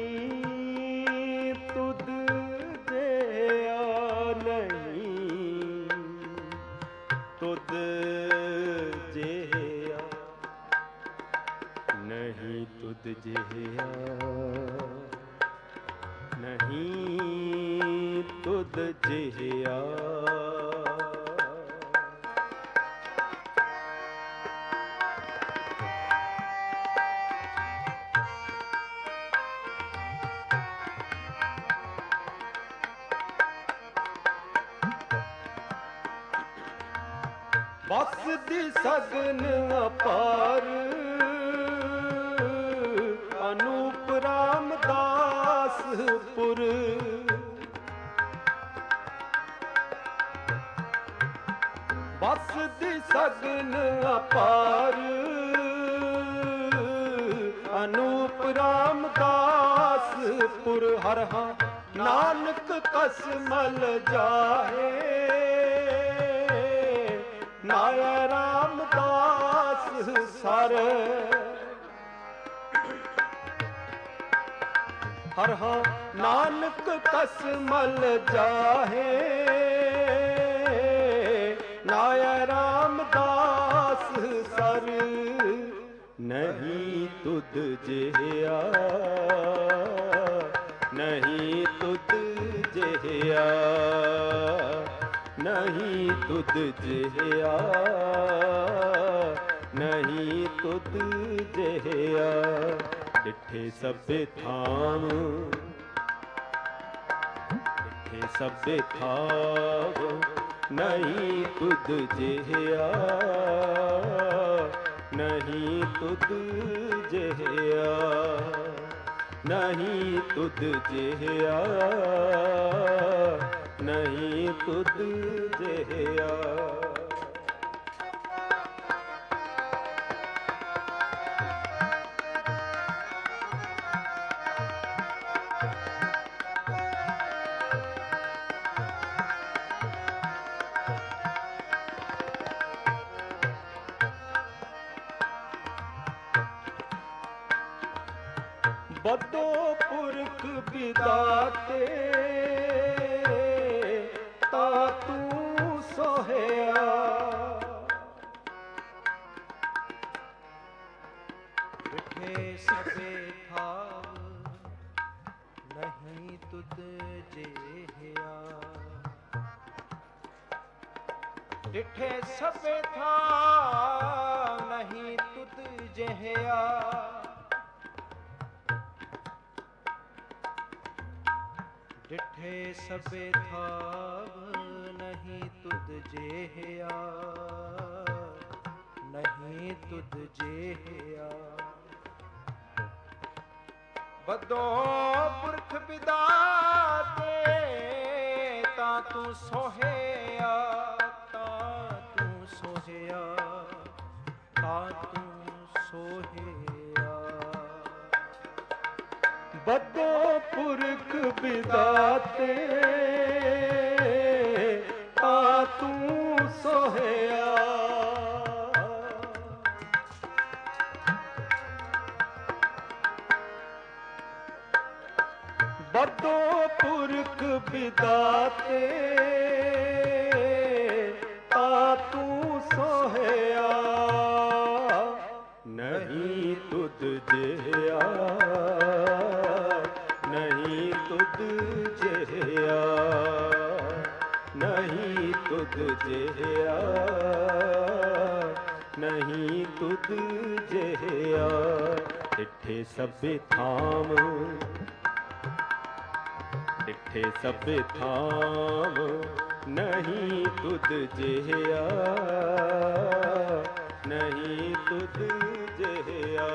ਤੁਧ ਜਿਹਾ, ਨਹੀਂ ਤੁਧ ਜਿਹਾ, ਨਹੀਂ ਤੁਧ ਜਿਹਾ, ਨਹੀਂ ਤੁਧ ਜਿਹਾ। ਬਸ ਦੀ ਸਗਨ ਅਪਾਰ, ਅਨੂਪ ਰਾਮਦਾਸਪੁਰ। ਬਸ ਦੀ ਸਗਨ ਅਪਾਰ, ਅਨੂਪ ਰਾਮਦਾਸਪੁਰ। ਹਰ ਹਾਂ ਨਾਨਕ ਕਸਮਲ ਜਾਹੇ, ਨਾਏ ਰਾਮਦਾਸ ਸਰ। ਹਰ ਹਾਂ ਨਾਨਕ ਕਸਮਲ ਜਾਹੇ, ਨਾਏ ਰਾਮਦਾਸ ਸਰ। ਨਹੀਂ ਤੁਧ ਜਿਹਾ, ਨਹੀਂ ਤੁਧ ਜਿਹਾ, ਨਹੀਂ ਤੁਧ ਜਿਹਾ, ਨਹੀਂ ਤੁਧ ਜਿਹਾ। ਡਿਠੇ ਸਭੇ ਥਾਮ, ਡਿਠੇ ਸਭੇ ਥਾਮ, ਨਹੀਂ ਤੁਧ ਜਿਹਾ, ਨਹੀਂ ਤੁਧ ਜਿਹਾ, ਨਹੀਂ ਤੁਧ ਜਿਹਾ, ਨਹੀਂ ਤੁਧ ਜਿਹਾ। ਬਦੋ ਪੁਰਖ ਵਿਦਾਤੇ, ਤਾ ਤੂੰ ਸੋਹਿਆ। ਡਿਠੇ ਸਭੇ ਥਾਵ, ਨਹੀਂ ਤੁਧ ਜਿਹਾ। ਡਿਠੇ ਸਭੇ ਥਾਵ, ਨਹੀਂ ਤੁਧ ਜਿਹਾ। ਡਿਠੇ ਸਭੇ ਥਾਵ, ਨਹੀਂ ਤੁਧ ਜਿਹਾ, ਨਹੀਂ ਤੁਧ ਜਿਹਾ। ਬਦੋਂ ਪੁਰਖ ਵਿਦਾਤੇ ਤਾਂ ਤੂੰ ਸੋਹਿਆ, ਤਾਂ ਤੂੰ ਸੋਹਿਆ, ਤਾਂ ਤੂੰ ਸੋਹਿਆ। ਬਦੋਂ ਪੁਰਖ ਵਿਦਾਤੇ ਤਾਂ ਤੂੰ ਸੋਹਿਆ। ਬਦੋਂ ਪੁਰਖ ਵਿਦਾਤੇ ਤਾਂ ਤੂੰ ਸੋਹਿਆ। ਨਹੀਂ ਤੁਧ ਜਿਹਾ, ਨਹੀਂ ਤੁਧ ਜਿਹਾ, ਨਹੀਂ ਤੁਧ ਜਿਹਾ, ਨਹੀਂ ਤੁਧ ਜਿਹਾ। ਡਿਠੇ ਸਭੇ ਥਾਮ, ਡਿਠੇ ਸਭੇ ਥਾਮ, ਨਹੀਂ ਤੁਧ ਜਿਹਾ, ਨਹੀਂ ਤੁਧ ਜਿਹਾ,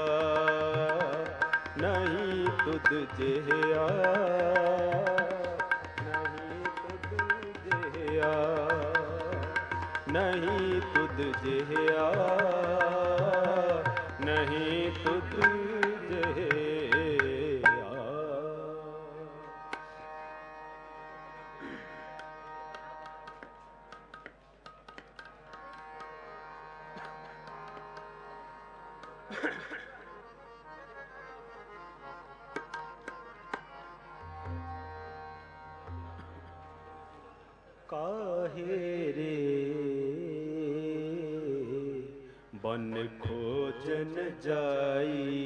ਨਹੀਂ ਤੁਧ ਜਿਹਾ, ਨਹੀਂ ਤੁਧ ਜਿਹਾ, ਨਹੀਂ ਤੁਧ ਜਿਹਾ, ਨਹੀਂ ਤੁਧ ਜਿਹਾ। ਕਾਹੇ ਰੇ ਬਨ ਖੋਜਨ ਜਾਈ,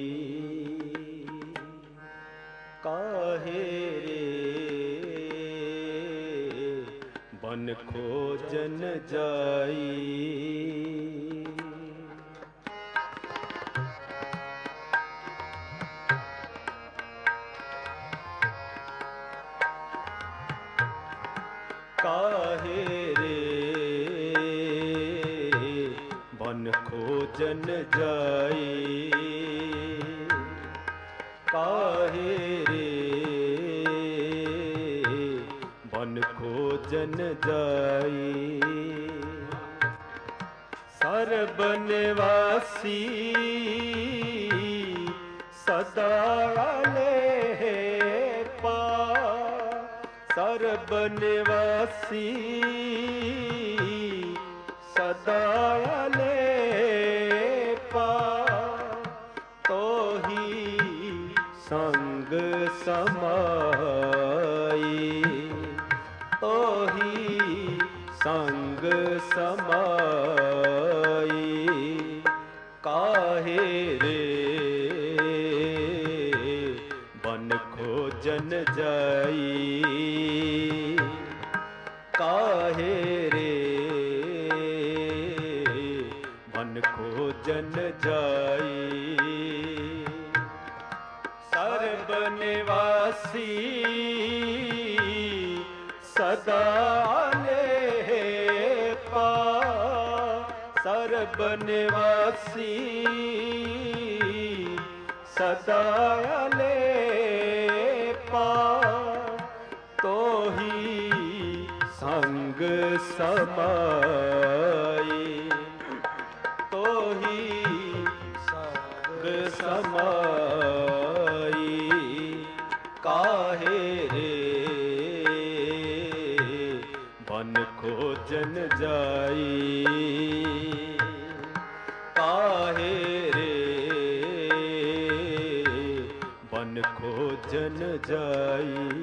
ਕਾਹੇ ਰੇ ਬਨ ਖੋਜਨ ਜਾਈ। ਕਾਹੇ ਰੇ ਬਨ ਖੋਜਨ ਜਾਈ, ਕਾਹੇ ਰੇ ਬਨ ਖੋਜਨ ਜਾਈ। ਸਰਬ ਨਿਵਾਸੀ ਸਦਾ ਵਾਲੇ ਪਾ, ਸਰਬ ਨਿਵਾਸੀ ਸਦਾ ਵਾਲੇ ਪਾ। ਤੋਹੀ ਸੰਗ ਸਮਾਈ, ਤੋਹੀ ਸੰਗ ਸਮਾਈ। ਕਾਹੇ ਰੇ ਬਨ ਖੋਜਨ ਜਾਈ, ਕਾਹੇ ਰੇ ਬਨ ਖੋਜਨ ਜਾਈ। ਸਰਬ ਨਿਵਾਸੀ ਸਦਾ ਵਾਲੇ ਪਾ, ਸਰਬ ਨਿਵਾਸੀ ਸਦਾ ਵਾਲੇ ਪਾ। ਤੋਹੀ ਸੰਗ ਸਮਾਈ, ਤੋਹੀ ਸੰਗ ਸਮਾਈ। ਕਾਹੇ ਰੇ ਬਨ ਖੋਜਨ ਜਾਈ, ਕਾਹੇ ਰੇ ਬਨ ਖੋਜਨ ਜਾਈ।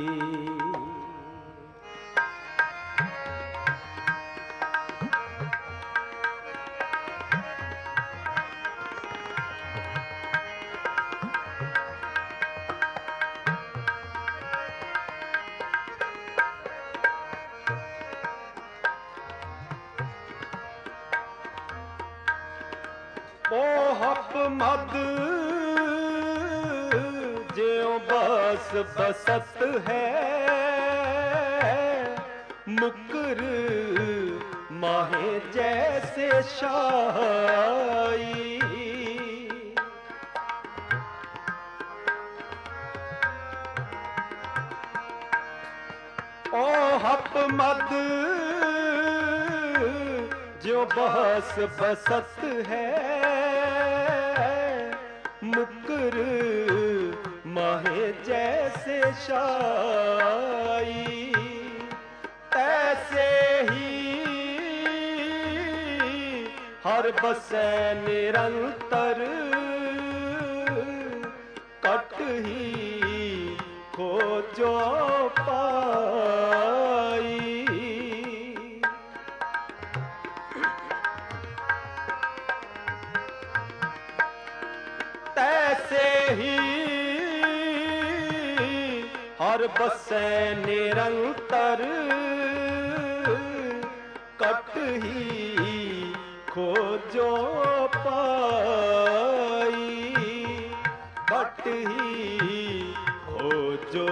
ਮੋਹਪ ਮਦ ਜਿਉ ਬਸ ਬਸਤ ਹੈ, ਮੁਕਰ ਮਾਹੇ ਜੈਸੇ ਸ਼ਾਈ। हप मद ज्यों बहस बसत है, मुकर माहे जैसे शाई, तैसे ही हर बसै निरंतर, कट ही खोजो पाई। तैसे ही हर बसै निरंतर, कट ही खोजो पाई, कट ही खोजो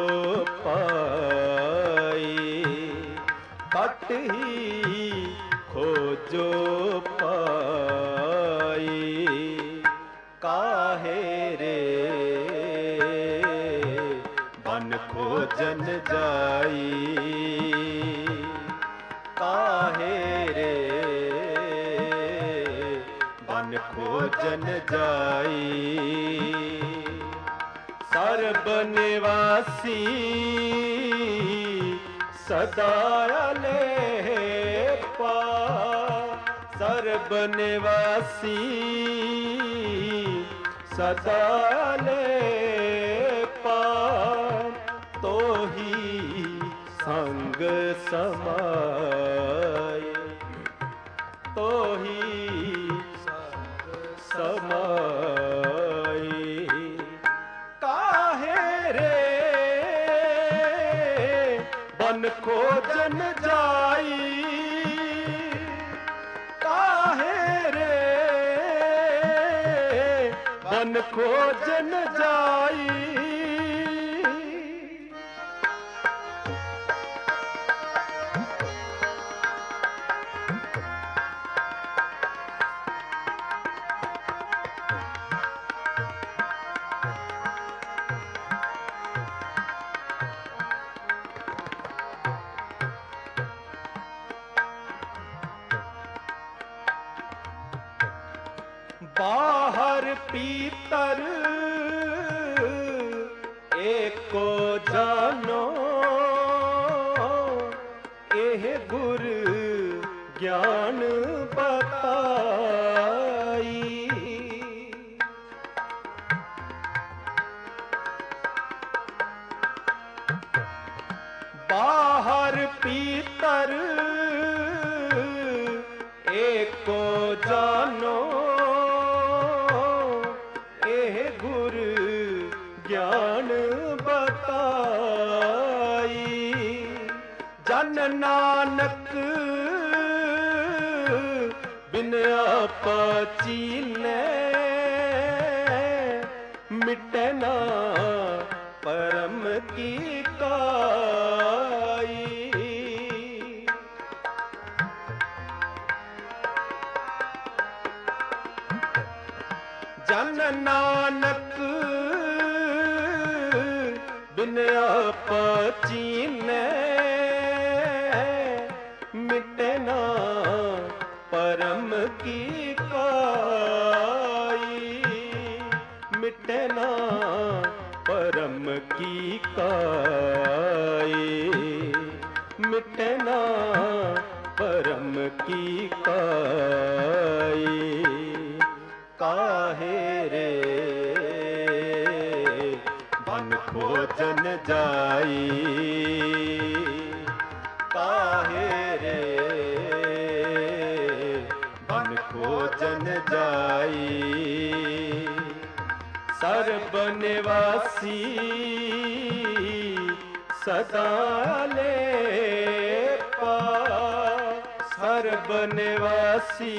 पाई, कट ही खोजो पाई। काहे रे बन खोजन जाई, काहे रे बन खोजन जाई। सर्ब निवासी सदा अलेपा, सर्ब निवासी सदा अलेपा, तो ही संग समाए, तो ही संग समाए। काहे रे बन खोजन जाई, काहे रे बन खोजन जाई। बाहर पीतर एको जानो, एह गुर ज्ञान बताई। बाहर पीतर एको जानो, ज्ञान बताई। जन नानक बिन आप चीने, मिटे ना परम की काई। जन नानक बिन आप चीने, मिटे ना परम की काई, मिटे ना परम की काई, मिटे ना परम की काई। काहे रे बन खोजन जाई, काहे रे बन खोजन जाई। सर्ब निवासी सदा लेपा, सर्ब निवासी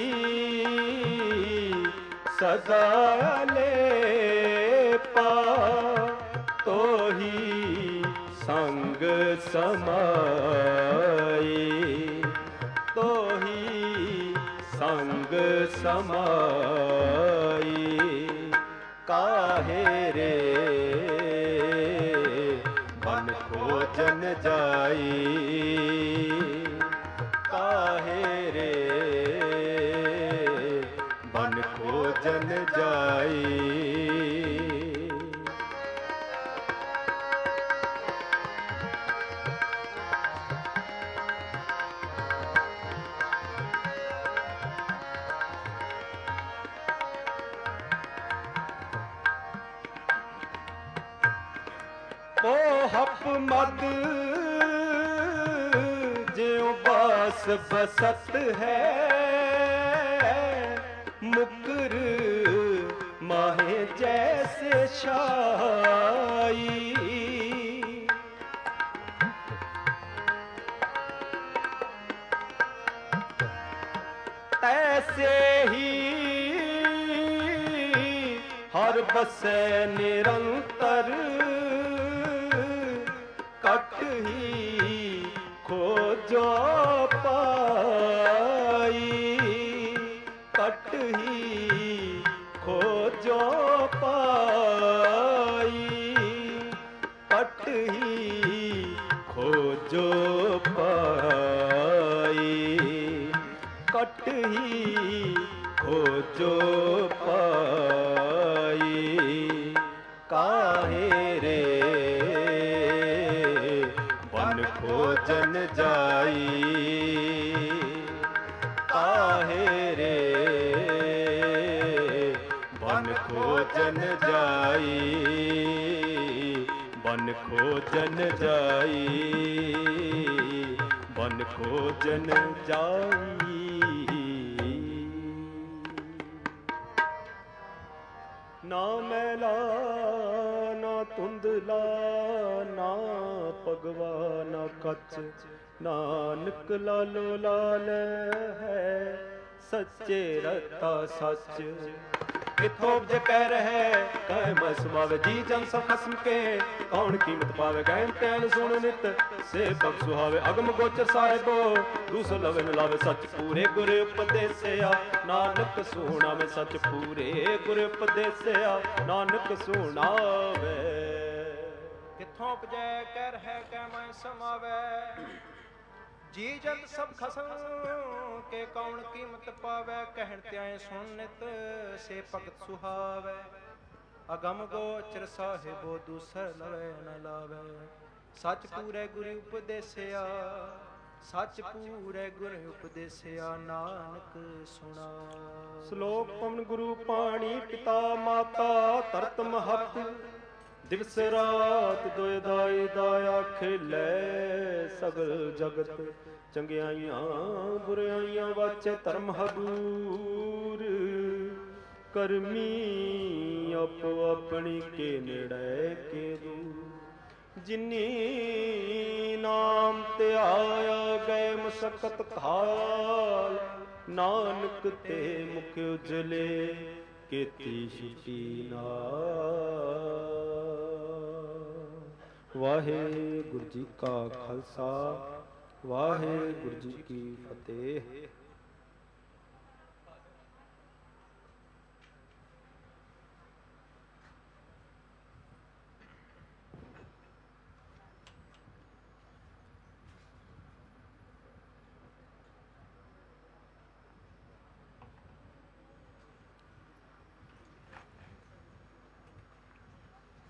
सदा लेपा, तो ही संग समाए, तो ही संग समाए। काहे रे बन खोजन ਜਾਈ ਕਾਹੇ ਰੇ ਬਨ ਖੋਜਨ ਜਾਈ। ਉਹ ਹਪ ਮਦ ਜਿਉ ਬਾਸ ਬਸਤ ਹੈ ਮੁਕਰ ਮਾਹੇ ਜੈਸੇ ਛਾਈ। ਤੈਸੇ ਹੀ ਹਰ ਬਸੈ ਨਿਰੰਤਰ ਕਟ ਹੀ ਖੋਜੋ ਪਾਈ। ਕਟ ਹੀ ਖੋਜੋ ਪਾਈ। ਕਟ ਹੀ ਖੋਜੋ ਪਾਈ। ਕਟ ਹੀ ਖੋਜੋ ਪਾਈ। ਕਾਹੇ ਰੇ ਬਨ ਖੋਜਨ ਜਾਈ ਕਾਹੇ ਰੇ ਬਨ ਖੋਜਨ ਜਾਈ। ਬਨ ਖੋਜਨ ਜਾਈ। ਬਨ ਖੋਜਨ ਜਾਈ। ਨਾ ਮੈਲਾ ਨਾ ਧੁੰਦਲਾ ਨਾ ਭਗਵਾ ਨਾ ਕੱਚ ਨਾਨਕ ਲਾਲੋ ਲਾਲ ਹੈ ਸੱਚੇ ਰਤਾ ਸੱਚ। ਕਿਥੋਂ ਉਪਜ ਕਹਿ ਰਹਿ ਕਹਿ ਮੈਂ ਸਮਾਵੇ ਜੀ ਜਨ ਸਭ ਖਸਮ ਕੇ ਕੌਣ ਕੀਮਤ ਪਾਵੇ ਗੈਨ ਤੈਨ ਸੁਣ ਨਿਤ ਸੇ ਬਖ ਸੁਹਾਵੇ ਅਗਮ ਗੋਚਰ ਸਾਹਿਬੋ ਦੂਸਰ ਲਵੇ ਨ ਲਾਵੇ ਸੱਚ ਪੂਰੇ ਗੁਰ ਉਪਦੇਸਿਆ ਨਾਨਕ ਸੁਣਾਵੇ ਸੱਚ ਪੂਰੇ ਗੁਰ ਉਪਦੇਸਿਆ ਨਾਨਕ ਸੁਣਾਵੇ। ਕਿਥੋਂ ਉਪਜੈ ਕਹਿ ਰਹਿ ਕਹਿ ਮੈਂ ਸਮਾਵੇ ਜੀ ਜੰਤ ਸਭ ਖਸਮ ਕੇ ਕੌਣ ਕੀਮਤ ਪਾਵੇ ਕਹਿਣ ਧਿਆਏ ਸੁਣ ਨਿਤ ਸੇ ਭਗਤ ਸੁਹਾਵੇ। ਅਗਮ ਗੋਚਰ ਸਾਹਿਬੋ ਦੂਸਰ ਲਵੇ ਨ ਲਾਵੇ ਸੱਚ ਪੂਰੇ ਗੁਰੂ ਉਪਦੇਸਿਆ ਸੱਚ ਪੂਰੇ ਗੁਰ ਉਪਦੇਸਿਆ ਨਾਨਕ ਸੁਣਾ। ਸ਼ਲੋਕ ਪਵਨ ਗੁਰੂ ਪਾਣੀ ਪਿਤਾ ਮਾਤਾ ਤਰਤ ਮਹਤ ਦਿਵਸ ਰਾਤ ਦੁਇ ਦਾਈ ਦਾਇਆ ਖੇਲੇ ਸਗਲ ਜਗਤ ਚੰਗਿਆਈਆਂ ਬੁਰਾਈਆਂ ਵਾਚੇ ਧਰਮ ਹਦੂਰ ਕਰਮੀ ਆਪੋ ਆਪਣੀ ਕੇ ਨੇੜੇ ਕੇ ਦੂਰ। ਜਿਨੀ ਨਾਮ ਤੇ ਆਇਆ ਗਏ ਮੁਸਕਤ ਖਾਲ ਨਾਨਕ ਤੇ ਮੁਖ ਉਜਲੇ ਕੀਤੀ ਛੁਟੀ ਨਾਲ। ਵਾਹਿਗੁਰੂ ਜੀ ਕਾ ਖਾਲਸਾ ਵਾਹਿਗੁਰੂ ਜੀ ਕੀ ਫਤਿਹ।